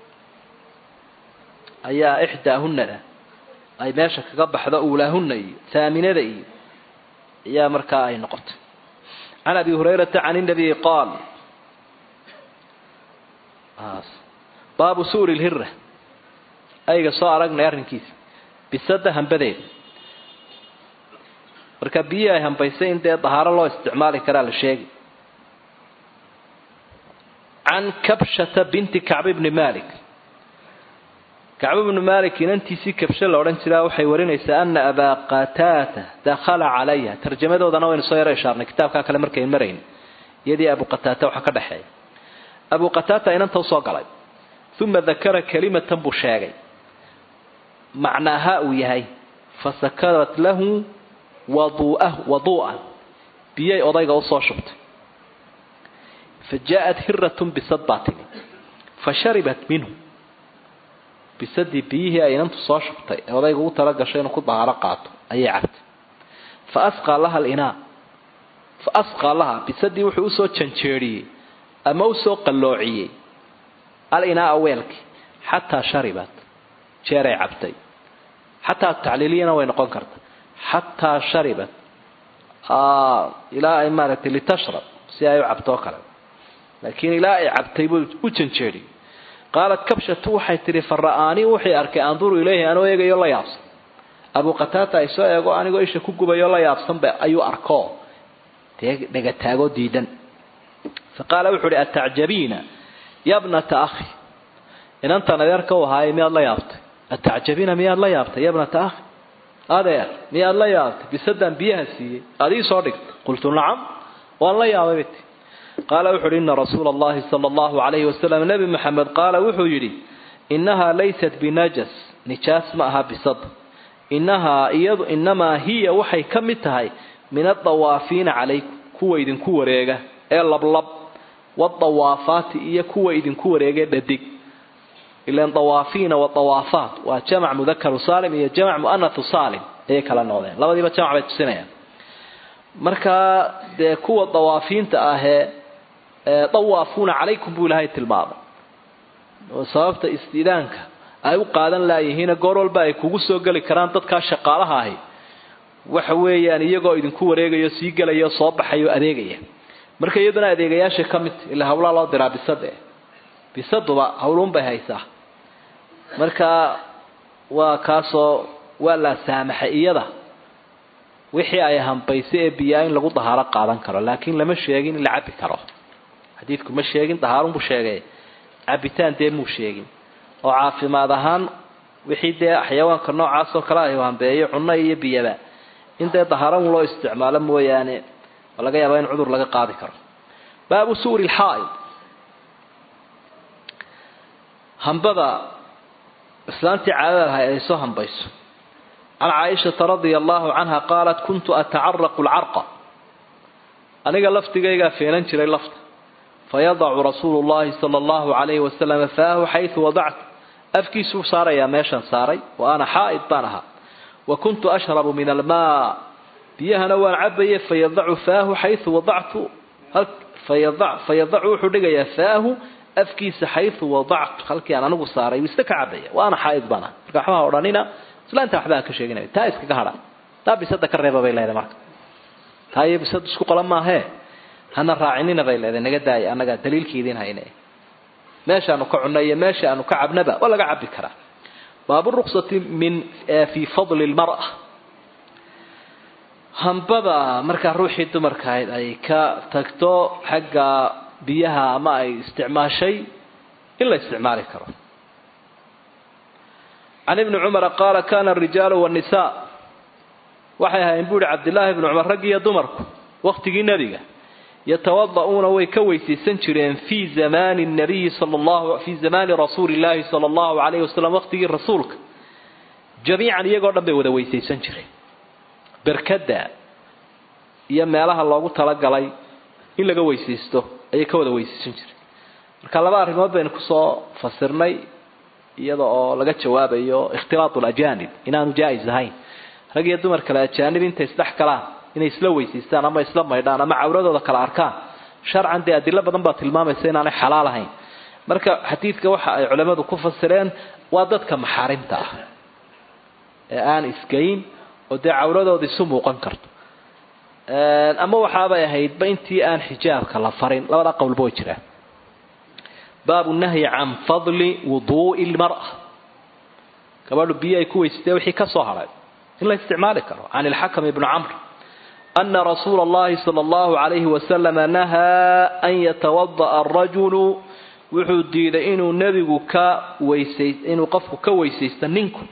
أي إحداهن أي ماشا كقبح ذا أولاهن ثامنة ذي يا مركا أي نقط عن أبي هريرة عن النبي قال باب سور الهرة أيها صار رجنا يرنكيس بسده هم بدين ركبية هم بيسين ده ظهر الله استعمال كرال الشيء عن كبشة بنت كعب بن مالك كعب بن مالك ينتي سي كبشة لورن سلا وحيورين يسألنا أبا قتادة دخل عليها ترجمة ده ضنا وين صير إشارة كتاب كلام مركين مرين يدي أبو قتادة وحكى حي أبو قتادة إن أنت وصاق عليه ثم ذكر كلمة بشاغي معناها وياي فسكرت له وضوءا بيي أضيق وصاشبت فجاءت هرة بصدبات فشربت منه بسد بيه أي أنت صاشبت أضيق وترقى شيء نقضها عرقاته أي عبد فأسقى لها الإناء فأسقى لها بسد وحوسه تشنشيري أموسه قلوعي الإناء ويلك حتى شربت جيري عبتي حتى التعليلية وين نقول كرت حتى شربت إلى إمارة لتشرب سيايو عبتوكرا لكن إلى عبتي وتنشري قالت كبشة وحي تري فرآني وحي أركي أنظر إليه أنا ويجي يلا يابس أبو قتادة يسوع يقول أنا قويش كوكو يلا يابس أيو أركو تيجي ديدا فقال وحري أتعجبين يا ابنة أخي إن أنت نذرك وهاي مي الله يابت أتعجبين مي الله يابت يا ابنة أخي هذا مي الله يابت بسدن بيها سي هذه صادق قلت نعم والله يا بنتي قال وحري إن رسول الله صلى الله عليه وسلم النبي محمد قال وحري إنها ليست بنجس نجاس معها بصد إنما هي وحي كمتهاي من الطوافين عليك كويدن كوريغا لبلب والطوافات هي كويدن كوريغا ددق إلا طوافين وطوافات وجمع مذكر سالم هي جمع مؤنث سالم هي كلا نودين لبديبا جمع bay tusinayaan marka de kuwa طوافينta ah طوافون عليكم بولهاي tilmaamay sababta istiidaanka ay u qaadan laayihiin goor walba ay kugu soo gali karaan dadka shaqaalaha ah waxa weeyaan iyagoo idinku wareegayo sii galayo soo baxayo adeegaya marka iyaduna adeegayaasha kamid ila hawla loo diraa bisaduba hawlun bay haysaa marka waa kaasoo waa la saamaxay iyada wixii ay hanbaysay ee biyaa in lagu dahaaro qaadan karo laakiin lama sheegin la cabi karo xadiidku ma sheegin dahaarun buu sheegay cabitaan dee muu sheegin oo caafimaad ahaan wixii dee xayawaanka noocaas oo kale ay hanbeeyo cunno iyo biyaba inta daharan loo isticmaalo mooyaane laga yaabo in cudur laga qaadi karo baabu suuri al-haid hanbada islaanti caadada ay soo hanbayso an Aisha radhiyallahu anha qalat kuntu ata'arraq al-arqa aniga laftigayga feenan jiray lafta fayada'u rasuulullah sallallahu alayhi wasallam faahu haythu wada'at afkiisu saaraya meeshan saaray wa ana haid banaha وكنت أشرب من الماء بيهنا وعبي فيضع فاه حيث وضعت فيضع حدقيا فاه أفكيس حيث وضعت خلقي أنا نقول صاري ويستكع عبي وأنا حائض بنا رحمها أورانينا سلا أنت أحبها كشيء تايس كهرا تا بيصدق الربا بيلا إذا مرك هاي بيصدق سكوا قلما هي هنا راعيننا بيلا إذا نجد أنا قد دليل كيدين هاينه ماشي أنا كعناية ماشي أنا كعب نبأ ولا قعب بكرة باب الرخصة من في فضل المرأة هنبدا مركا روحي دمركا اي كا تagto حق بيها ما استعمال شيء الا استعمال كره عن ابن عمر قال كان الرجال والنساء وحيها ينبود عبد الله بن عمر رجي دمركم وقتي نبيga يتوضؤون ويكويسيسن jireen في زمان النبي صلى الله في زمان رسول الله صلى الله عليه وسلم وقتي رسولك جميعا iyagoo dhan bay wada weysaysan jireen barkada iyo meelaha loogu tala galay in laga weysaysto ay ka wada weysaysan jireen marka laba arimood baynu ku soo fasirnay iyada oo laga jawaabayo ikhtilaatul ajanib inaanu jaa'iz ahayn rag iyo dumar kala ajanib inta isdhex galaan inay isla weysiistaan ama isla maydhaan ama cawradooda kala arkaan sharcan de adilla badan baa tilmaamaysa inaanay xalaal ahayn marka xadiidka waxa ay culimadu ku fasireen waa dadka maxaarimta ah ee aan isgayn oo de cawradooda isu muuqan karto ama waxaaba ahayd intii aan xijaabka la farin labada qowl boo jira baabu nahyi an fadli wudu'i al-mar'a kabadu biyay ku weysatay wixii ka soo haray in la isticmaali karo aan al-hakam ibn amr أن رسول الله صلى الله عليه وسلم نهى أن يتوضأ الرجل وحديد إنه نبيك ويسيس إنه قفك ويسيستنكم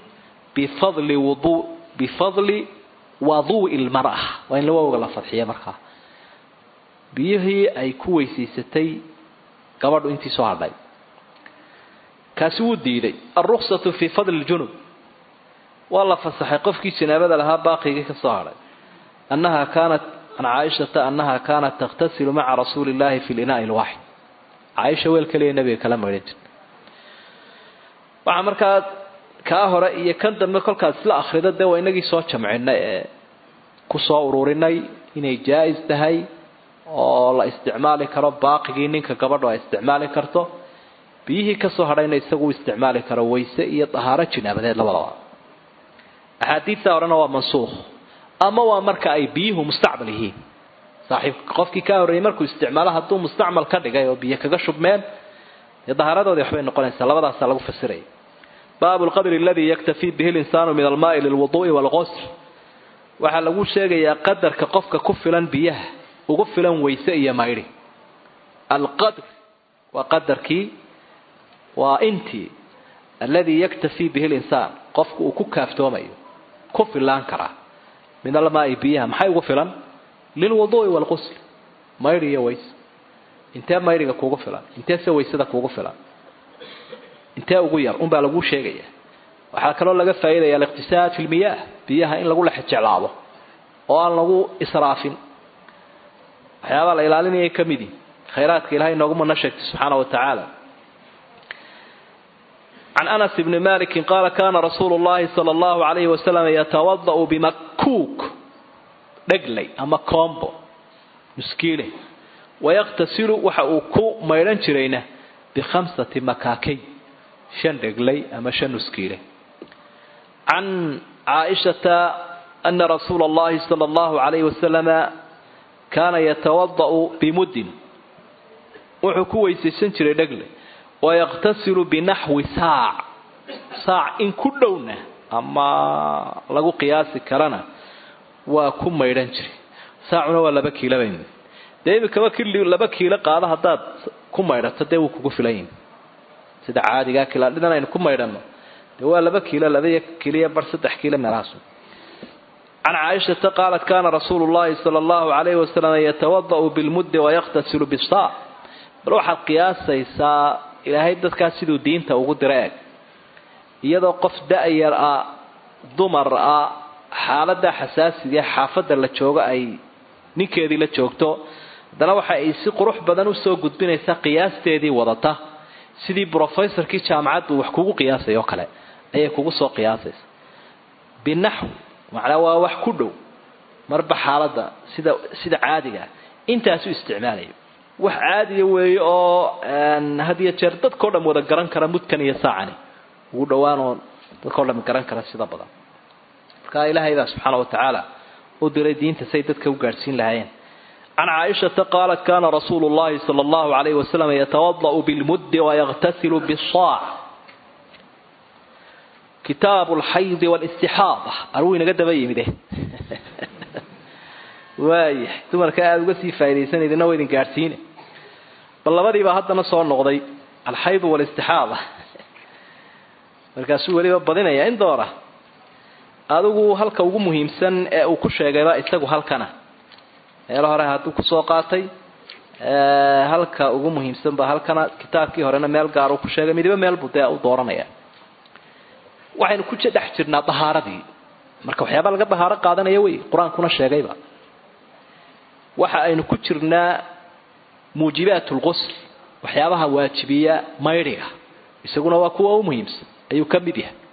بفضل وضوء المرأة وإن لو وقال فتحية مرخة بيه أي كويسيستي قبل أنت سؤالي كسود ديدي الرخصة في فضل الجنوب والله فصح قفك سنابد لها باقي كصالي أنها كانت عن عائشة أنها كانت تغتسل مع رسول الله في الإناء الواحد عائشة والكلي النبي كلام وليد وعمرك كاهرة يكند من كل كاس لا أخرج الدواء إنك صوت شمعنا كصورورنا إن جائز تهاي الله استعمالك رب باقي إنك قبض واستعمالك كرته biyihii ka soo hadhayna isagu isticmaali karo wayse iyo tahaaro jinaabadeed labadaba axaadiidta horena waa mansuukh ama waa marka ay biyuhu mustacmal yihiin saaxiib qofkii ka horeeyay markuu isticmaalo hadduu mustacmal ka dhigay oo biyo kaga shubmeen daharadoodii waxbay noqonaysaa labadaas lagu fasiray baab alqadr alladhi yaktafi bihi al-insanu min al-ma'i lil-wudu'i wal-ghusl waxa lagu sheegayaa qadarka qofka ku filan biyaha ugu filan wayse iyo mayri al-qadr wa qadarki wa inti alladhi yaktafi bihi al-insan qofku uu ku kaaftoomayo ku filan kara min al-ma'i biyaha maxay ugu filan lil-wudu'i wal-ghusl mayri iyo wayse intee mayriga kuugu filan intee sawaysada kuugu filan intee ugu yar baa lagu sheegaya waxa kale oo laga faa'iideeyaa iqtisaad fil miyah biyaha in lagu laxjeclaado oo aan lagu israafin waxyaaba la ilaalinaya kamidi khayraadka ilaahay noogu manashay subhanahu wa ta'ala عن أنس بن مالك قال كان رسول الله صلى الله عليه وسلم يتوضأ بمكوك دقلي أما كومبو مسكيله ويغتسل وحاوكو ميران جرينه ب5 مكاكي شن رجلي أما شن نسكيله عن عائشة أن رسول الله صلى الله عليه وسلم كان يتوضأ بمد وحكو يسسن جري رجلي ويغتسل بنحو ساع إن كلنا أما لقو قياسي كرنا وكو ميران جري ساعنا ولا بكي لبين دايما كما كل لبا كيلا qaada hadaad ku maydhato day uu kugu filayn sida caadiga kala dhidana in ku maydhano de waa laba kiila kaliya bar 3 kiila meelaas عن عائشة قالت كان رسول الله صلى الله عليه وسلم يتوضأ بالمد ويغتسل بالصاع روح القياس سيسا إلى هيدا كاسدو دينته ugu direeg iyadoo qof daayar dumar xaalada xasaasiga xaafada la jooga ay ninkeedii la joogto dana waxa ay si qurux badan u soo gudbinaysaa qiyaasteedii wadata sidii professorkii jaamacaddu wax kugu qiyaasay oo kale ayay kugu soo qiyaasaysaa binahw macna waa wax ku dhow marba xaalada sida caadiga intaas u isticmaalayo wax caadi weey oo hadiya jeer dadka oo dhan wada garan kara mudkan iyo saacani ugu dhawaano dadka oo dhan garan kara sida badan marka ilaahay subhanahu wa ta'ala oo diray diinta say dadka u gaarsiin lahaayeen عن عائشة قالت كان رسول الله صلى الله عليه وسلم يتوضأ بالمد ويغتسل بالصاع كتاب الحيض والاستحاضة أروينا قد بيمي ده وايح ثم كان وسي فايديسان إذا نويدين كارسين بالله بدي بهدنا صور نقضي الحيض والاستحاضة markaas waliba badinaya in doora adigu halka ugu muhiimsan ee uu ku sheegay isagu halkana ee hore haduu ku soo qaatay halka ugu muhiimsan ba halkana kitaabkii horena meel gaar uu ku sheegay midba meel buday u dooranaya waxaynu ku dhex jirnaa tahaaradii marka waxyaaba laga tahaaro qaadanaya way quraankuna sheegayba waxa aynu ku jirnaa muujibatul ghusl waxyaabaha waajibiya mayriga isaguna waa kuwa ugu muhiimsan ayuu ka mid yahay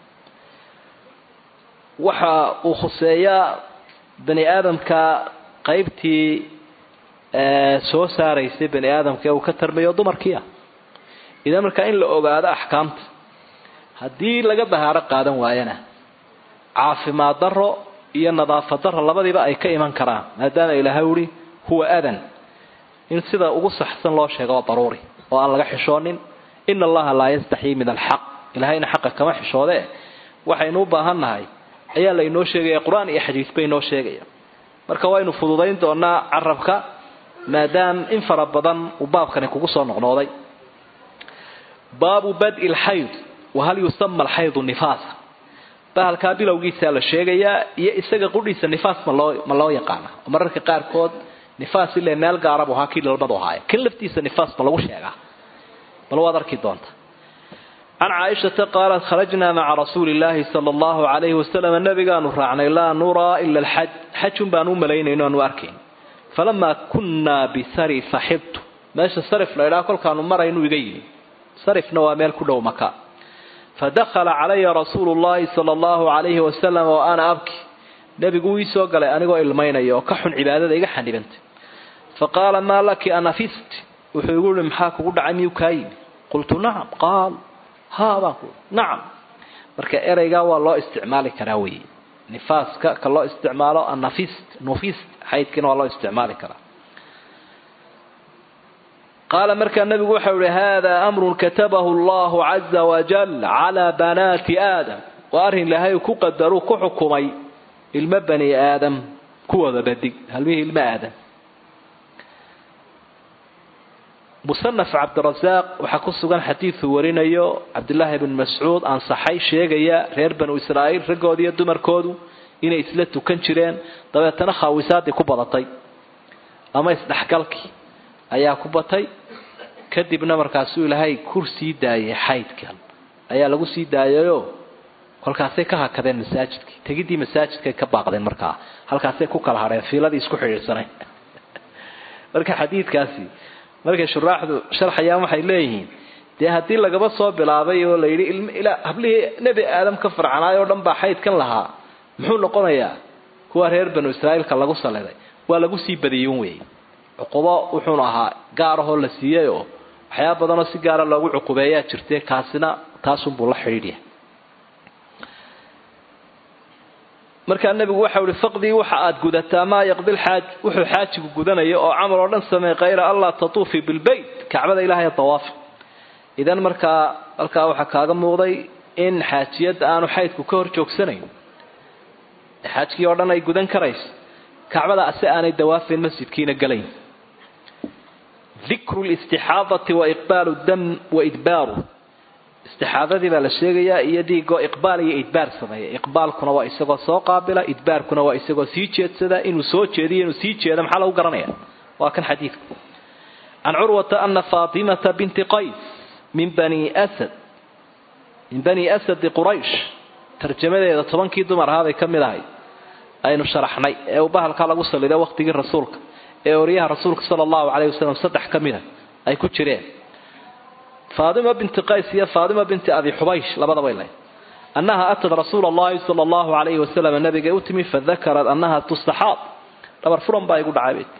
waxa uu khuseeya bani aadamka qaybtii soo saaraysay bani aadamka uu ka tarmayo dumarkiya idan marka in la ogaado ahkaamta hadii laga bahaaro qaadan waayana caafimaad daro iyo nadaafad daro labadiiba ay ka iman karaan maadaama ilaahay wuri huwa adan in sida ugu saxsan loo sheego daruuri oo aan laga xishoonin in allaha la yastahi min alhaq ilaahayna xaqa kama xishoode waxaynu u baahanahay ayaa la inoo sheegay quraan iyo xadiis bay inoo sheegay marka waynu fududayn doonaa carabka maadaam in fara badan uu baabkan kugu soo noqnoqday baabu bad'il hayd wa hal yusamma al hayd nifas bahalka bilowgiisa la sheegaya iyo isaga qudhiisa nifaas ma loo yaqaana mararka qaar kood nifaas ilaa meel gaarab waxa kii dalbado haaya kan laftiisa nifaas ma lagu sheegaa bal waad arki doonta عن عائشة قالت خرجنا مع رسول الله صلى الله عليه وسلم النبي قال نرعنا لا نرى إلا الحج حج بانو ملايين إنه أركين فلما كنا بسرف حبت ماشي الصرف لا كل كانوا مرة إنه يجيني صرف نوامل كله مكان فدخل علي رسول الله صلى الله عليه وسلم وأنا أبكي نبي قوي سوق لي أنا قوي المينا يوكحن عبادة يجحن بنت فقال ما لك أنا فست ويقول محاك قد عمي وكاين qultu nacam qaal haa baan ku nacam marka ereygaa waa loo isticmaali karaa weeye nifaaska ka loo isticmaalo nufist xaydkina waa loo isticmaali karaa qaala markaa nabigu waxa uu hada amrun katabahu allahu caza wajal calaa banaati aadam waa arrin ilaahay ku qadaru ku xukumay ilma bani aadam kuwada badig halmihii ilma aadam musannaf cabdirasaaq waxaa ku sugan xadiidu warinayo cabdillaahi ibn mascuud aan saxay sheegaya reer banu israa'iil raggood iyo dumarkoodu inay isla tukan jireen dabeetana khaawisaadii ku badatay ama isdhexgalkii ayaa ku batay kadibna markaasuu ilaahay kursii daayay xaydkan ayaa lagu sii daayayo kolkaasay ka hakadeen masaajidkii tegidii masaajidkay ka baaqdeen markaa halkaasay ku kala hadheen fiiladii isku xidhiidhsanay marka xadiidkaasi markay shuraaxdu sharxayaan waxay leeyihiin dee haddii lagaba soo bilaabay oo la yidhi hablihii nebi aadam ka farcanaayoo dhan baa xaydkan lahaa muxuu noqonayaa kuwa reer banu israa'iilka lagu saliday waa lagu sii badiyun weeye cuqubo wuxuuna ahaa gaar ahoo la siiyey oo waxyaaba badanoo si gaara loogu cuqubeeyaa jirtay kaasina taasunbuu la xidhiidhya markaa nabigu waxa uu faqdi waxa aad gudataa ma yaqdi xaaj wuxuu xaajigu gudanayo oo amal oo dhan sameey qayra allah tatuufi bil bayt kacbada ilaahay tawaaf idan markaa halka waxa kaaga muuqday in xaajiyada aanu xaydku ka hor joogsanayn xaajkii oo dhan ay gudan karayso kacbada ase aanay dawaafin masjidkiina galayn ذكر الاستحاضة وإقبال الدم وإدباره استحاضتي baa la sheegayaa iyo dhiigo iqbaal iyo idbaar sameeyo iqbaalkuna waa isagoo soo qaabila idbaarkuna waa isagoo sii jeedsada inuu soo jeediyo inuu sii jeedo maxaa lagu garanayaa waa kan xadiidku an urwata anna fatimata binti qays min bani asad quraish tarjamadeeda 10kii dumar ahaa bay kamid ahay aynu sharaxnay ee u bahalka lagu saliday waqtigii rasuulka ee oriyaha rasuulka sallallahu alayhi wasallam saddex kamida ay ku jireen فاطمة بنت قيس يا فاطمة بنت أبي حبيش لبضا بيلا أنها أتت رسول الله صلى الله عليه وسلم النبي قوتمي فذكرت أنها تستحاض لبر فرم با يقول عابد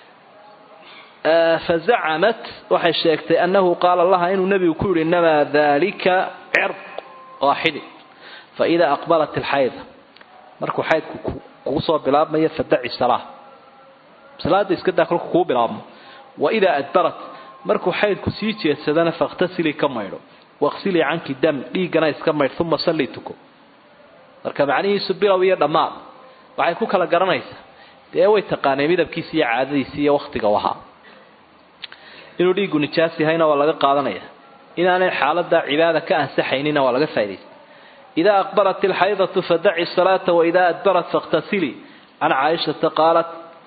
فزعمت وحي شيكت أنه قال الله إنه النبي يقول إنما ذلك عرق واحد فإذا أقبلت الحيض مركو حيض قوصوا بلاب ما يفدعي الصلاة صلاة يسكدها كو بلاب وإذا أدبرت markuu xaydku sii jeedsadana faqtasili ka mayro waqsili anki dam dhiigana iska mayr thumma salli tuko marka macnihiisu bilow iyo dhamaad waxay ku kala garanaysaa dee way taqaanay midabkiisa iyo caadadiisa iyo waqtiga waxa inuu dhiigu nijaas yahayna waa laga qaadanaya inaanay xaaladda cibaada ka ansaxaynina waa laga faa'iideysan ida aqbalat alhaydatu fad'i salata wa ida adbarat faqtasili an aisha qalat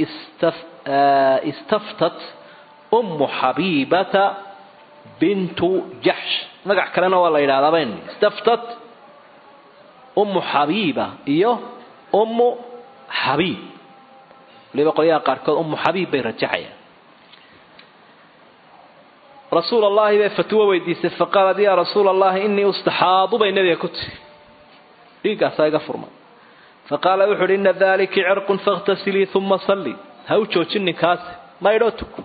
istaftat أم حبيبة بنت جحش مقع كلنا والله إلى هذا استفتت أم حبيبة إيوه أم حبيب اللي بقول يا قارك أم حبيب بيرجعها رسول الله فتوى ويديس فقال يا رسول الله إني أستحاض بين نبي كتر إيقا سايقا فرما فقال أحد إن ذلك عرق فاغتسلي ثم صلي هاوشو تشني كاس ما يروتك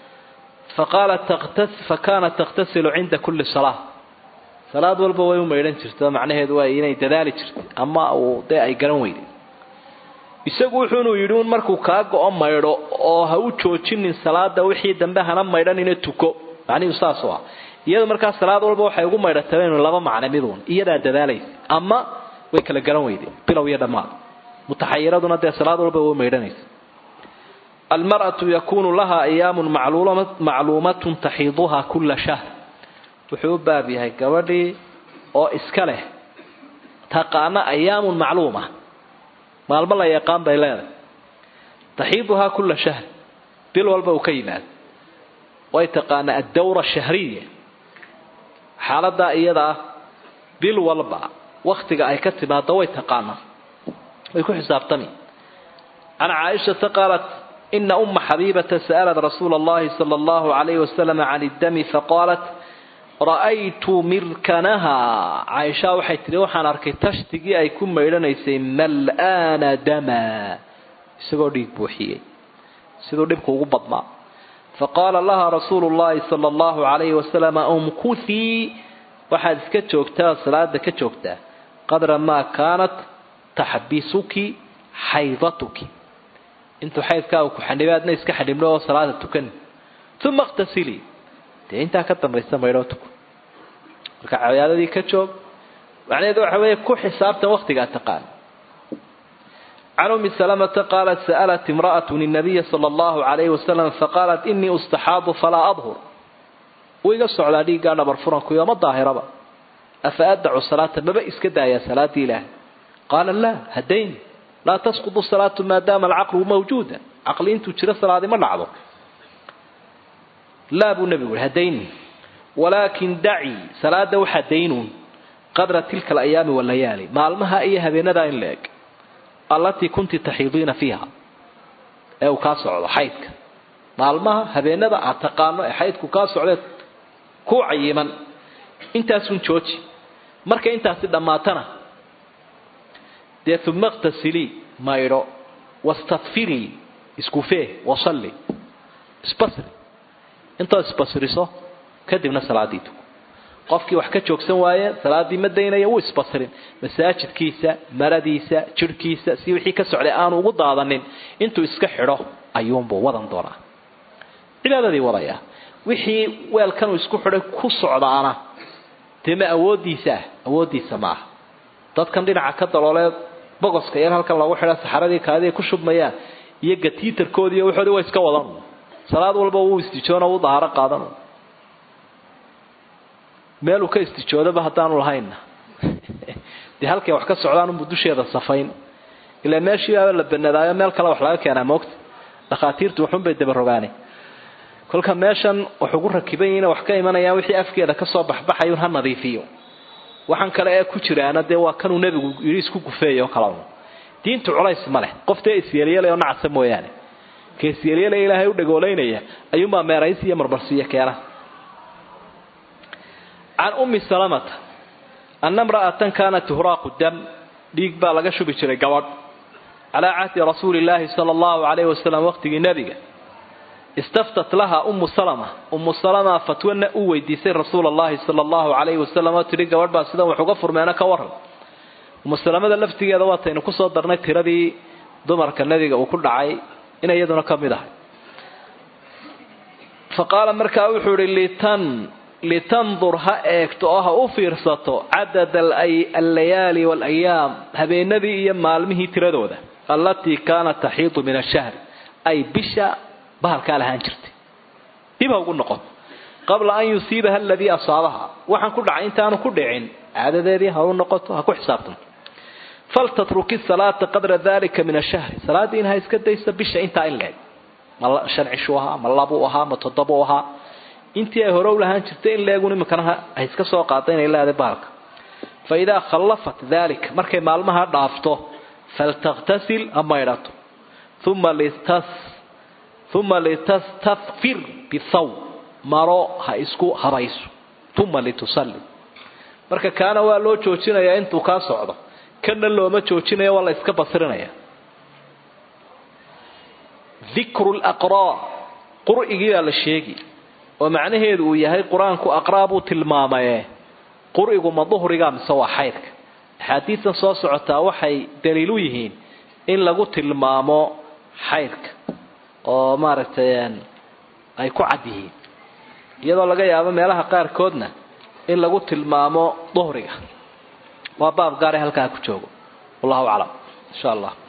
فكانت تغتسل عند كل صلاة صلاة والبا way meeran jirto macnaheedu waa inay dadaali jirto ama uu ay garan weeyday isagu wuxuu yidhi markuu ka go'o meedho oo ha u joojinin salaada wixii dambe hana meedhan inay tuko macnaheedu saas waa iyada marka salaad walba waxay ugu meedhataa in laba macna midoon iyada dadaalaysa ama way kala garan weeyday bilow iyo dhamaad mutaxayiraduna de salaad walba way meedhanaysa المرأة يكون لها أيام معلومة تحيضها كل شهر وحبها بها كبدي أو إسكاله تقام أيام معلومة ما البلا يقام بيلانا تحيضها كل شهر بالوالبا وكينات ويتقان الدورة الشهرية حالة إيضا بالوالبا وقتك أي كتبها ضوي تقانا ويكون حساب تمي أنا عائشة قالت إن أم حبيبة سألت رسول الله صلى الله عليه وسلم عن الدم فقالت رأيت مركنها عائشة وحيت روحا أركي تشتقي أي كم ميلانيسي ملآن دما سيقول لك بوحيي سيقول لك بضما faqaala laha rasuulu llahi sala allahu calayhi wasalam umkuthii waxaad iska joogtaa salaada ka joogtaa qadra maa kaanat taxbisuki xaydatuki intuu xaydkaa ku xanibaadna iska xadhibno oo salaada tukan uma iqtasilii dee intaa ka dambaysa maydhoo tuko marka cibaadadii ka joog macnaheedu waxa weeye ku xisaabtan waqtigaa taqaan عن أم سلمة قالت سألت امرأة النبي صلى الله عليه وسلم فقالت إني أستحاض فلا أظهر ويقص على لي قال برفرنك يوم الظاهرة أفأدع الصلاة ما بئس كدا يا صلاة إله قال لا هدين لا تسقط الصلاة ما دام العقل موجودا عقل أنت تشري الصلاة ما نعضك لا أبو النبي هدين ولكن دعي صلاة وحدين قدر تلك الأيام والليالي ما علمها إيها بين دين لك التي كنت تحيضين فيها أو كاسع حيدك مالمها هبينada aad taqaano ee xaydku ka socdo ku cayiman intaas un jooji marka intaas dhamaatana de thumma ightasili mayro wastaghfiri iskufee wasalli isbasri inta isbasriso kadibna salaadiitu qofkii wax ka joogsan waaye salaadii ma daynaya uu isbasrin masaajidkiisa maradiisa jirkiisa si wixii ka socday aan ugu daadanin intuu iska xidho ayuunbu wadan doonaa cibaadadii wadaya wixii weelkan uu isku xidhay ku socdaana tema awoodiisa ma aha dadkan dhinaca ka dalooleed bogoska yar halkan lagu xidha saxaradii kaadii ku shubmayaan iyo gatiitarkoodii waxoodii way iska wadan salaad walba uu istijoona uu daaharo qaadan meel uu ka istijoodaba hadaan lahayna de halkay wax ka socdaan u dusheeda safayn ila meeshii la banadaayo meel kale wax laga keenaa moogta dhaqaatiirtu waxun bay daba rogaane kolka meeshan wuxuu ku rakibayna wax ka imanaya wixii afkeeda ka soo baxbaxayo ha nadiifiyo waxan kale ee ku jiraana de waa kanuu nabigu yiri isku gufeeyo kala diintu culays ma leh qoftay isyeeliyay oo nacsa mooyaane keesyeeliyay ilaahay u dhagooleynaya ayuuma meeraysiya marbarsiya keena عن أم سلمة أن امرأة كانت تهراق الدم ديك با لغا شوبي جيري غبد على عهد رسول الله صلى الله عليه وسلم وقت النبي استفتت لها أم سلمة فتوى ويديسي رسول الله صلى الله عليه وسلم تري غبد با سيده وحو غفرمينا ka waran أم سلمة laftigeeda waa tayn ku soo darnay tiradii dumarka nabiga uu ku dhacay inay iyaduna kamid ahay فقال markaa wuxuu litan لتنظر هاكتو او فيرساتو عدد الليالي والايام هبينبي iyo maalmihi tiradooda التي كانت تحيط من الشهر اي بشا بهلka lahaan jirtay diba ugu noqon قبل ان يصيبها الذي اصابها waxaan ku dhacay intaanu ku dhicin caadadeedii ha u noqoto ha ku xisaabtan فلتترك الصلاه قدر ذلك من الشهر صلاتين ha iska daysa bisha inta in leed mal sharcishuha malabuha matadabuha intii ay horow lahaan jirtay in leeguna makanaha ay iska soo qaatay inay leedahay baalka fa ida khallafat dhalik markay maalmaha dhaafto faltaghtasil amayrato thumma litastaghfir bithaw maro ha isku habayso thumma litusalli marka kaana waa loo joojinayaa intuu ka socdo kana looma joojinayo wala iska basrinaya dhikrul aqra qur'iga la sheegi ومعناهيdu uu yahay quraanku aqraabu tilmaamaye qurigu ma dhuhriga mise waa xaydka xadiisan soo socota waxay daliil u yihiin in lagu tilmaamo xaydka oo maaragtay ay ku cadyihiin iyadoo laga yaabo meelaha qaar koodna in lagu tilmaamo dhuhriga waa baab gaar ah halka ku joogo wallahu a'lam insha Allah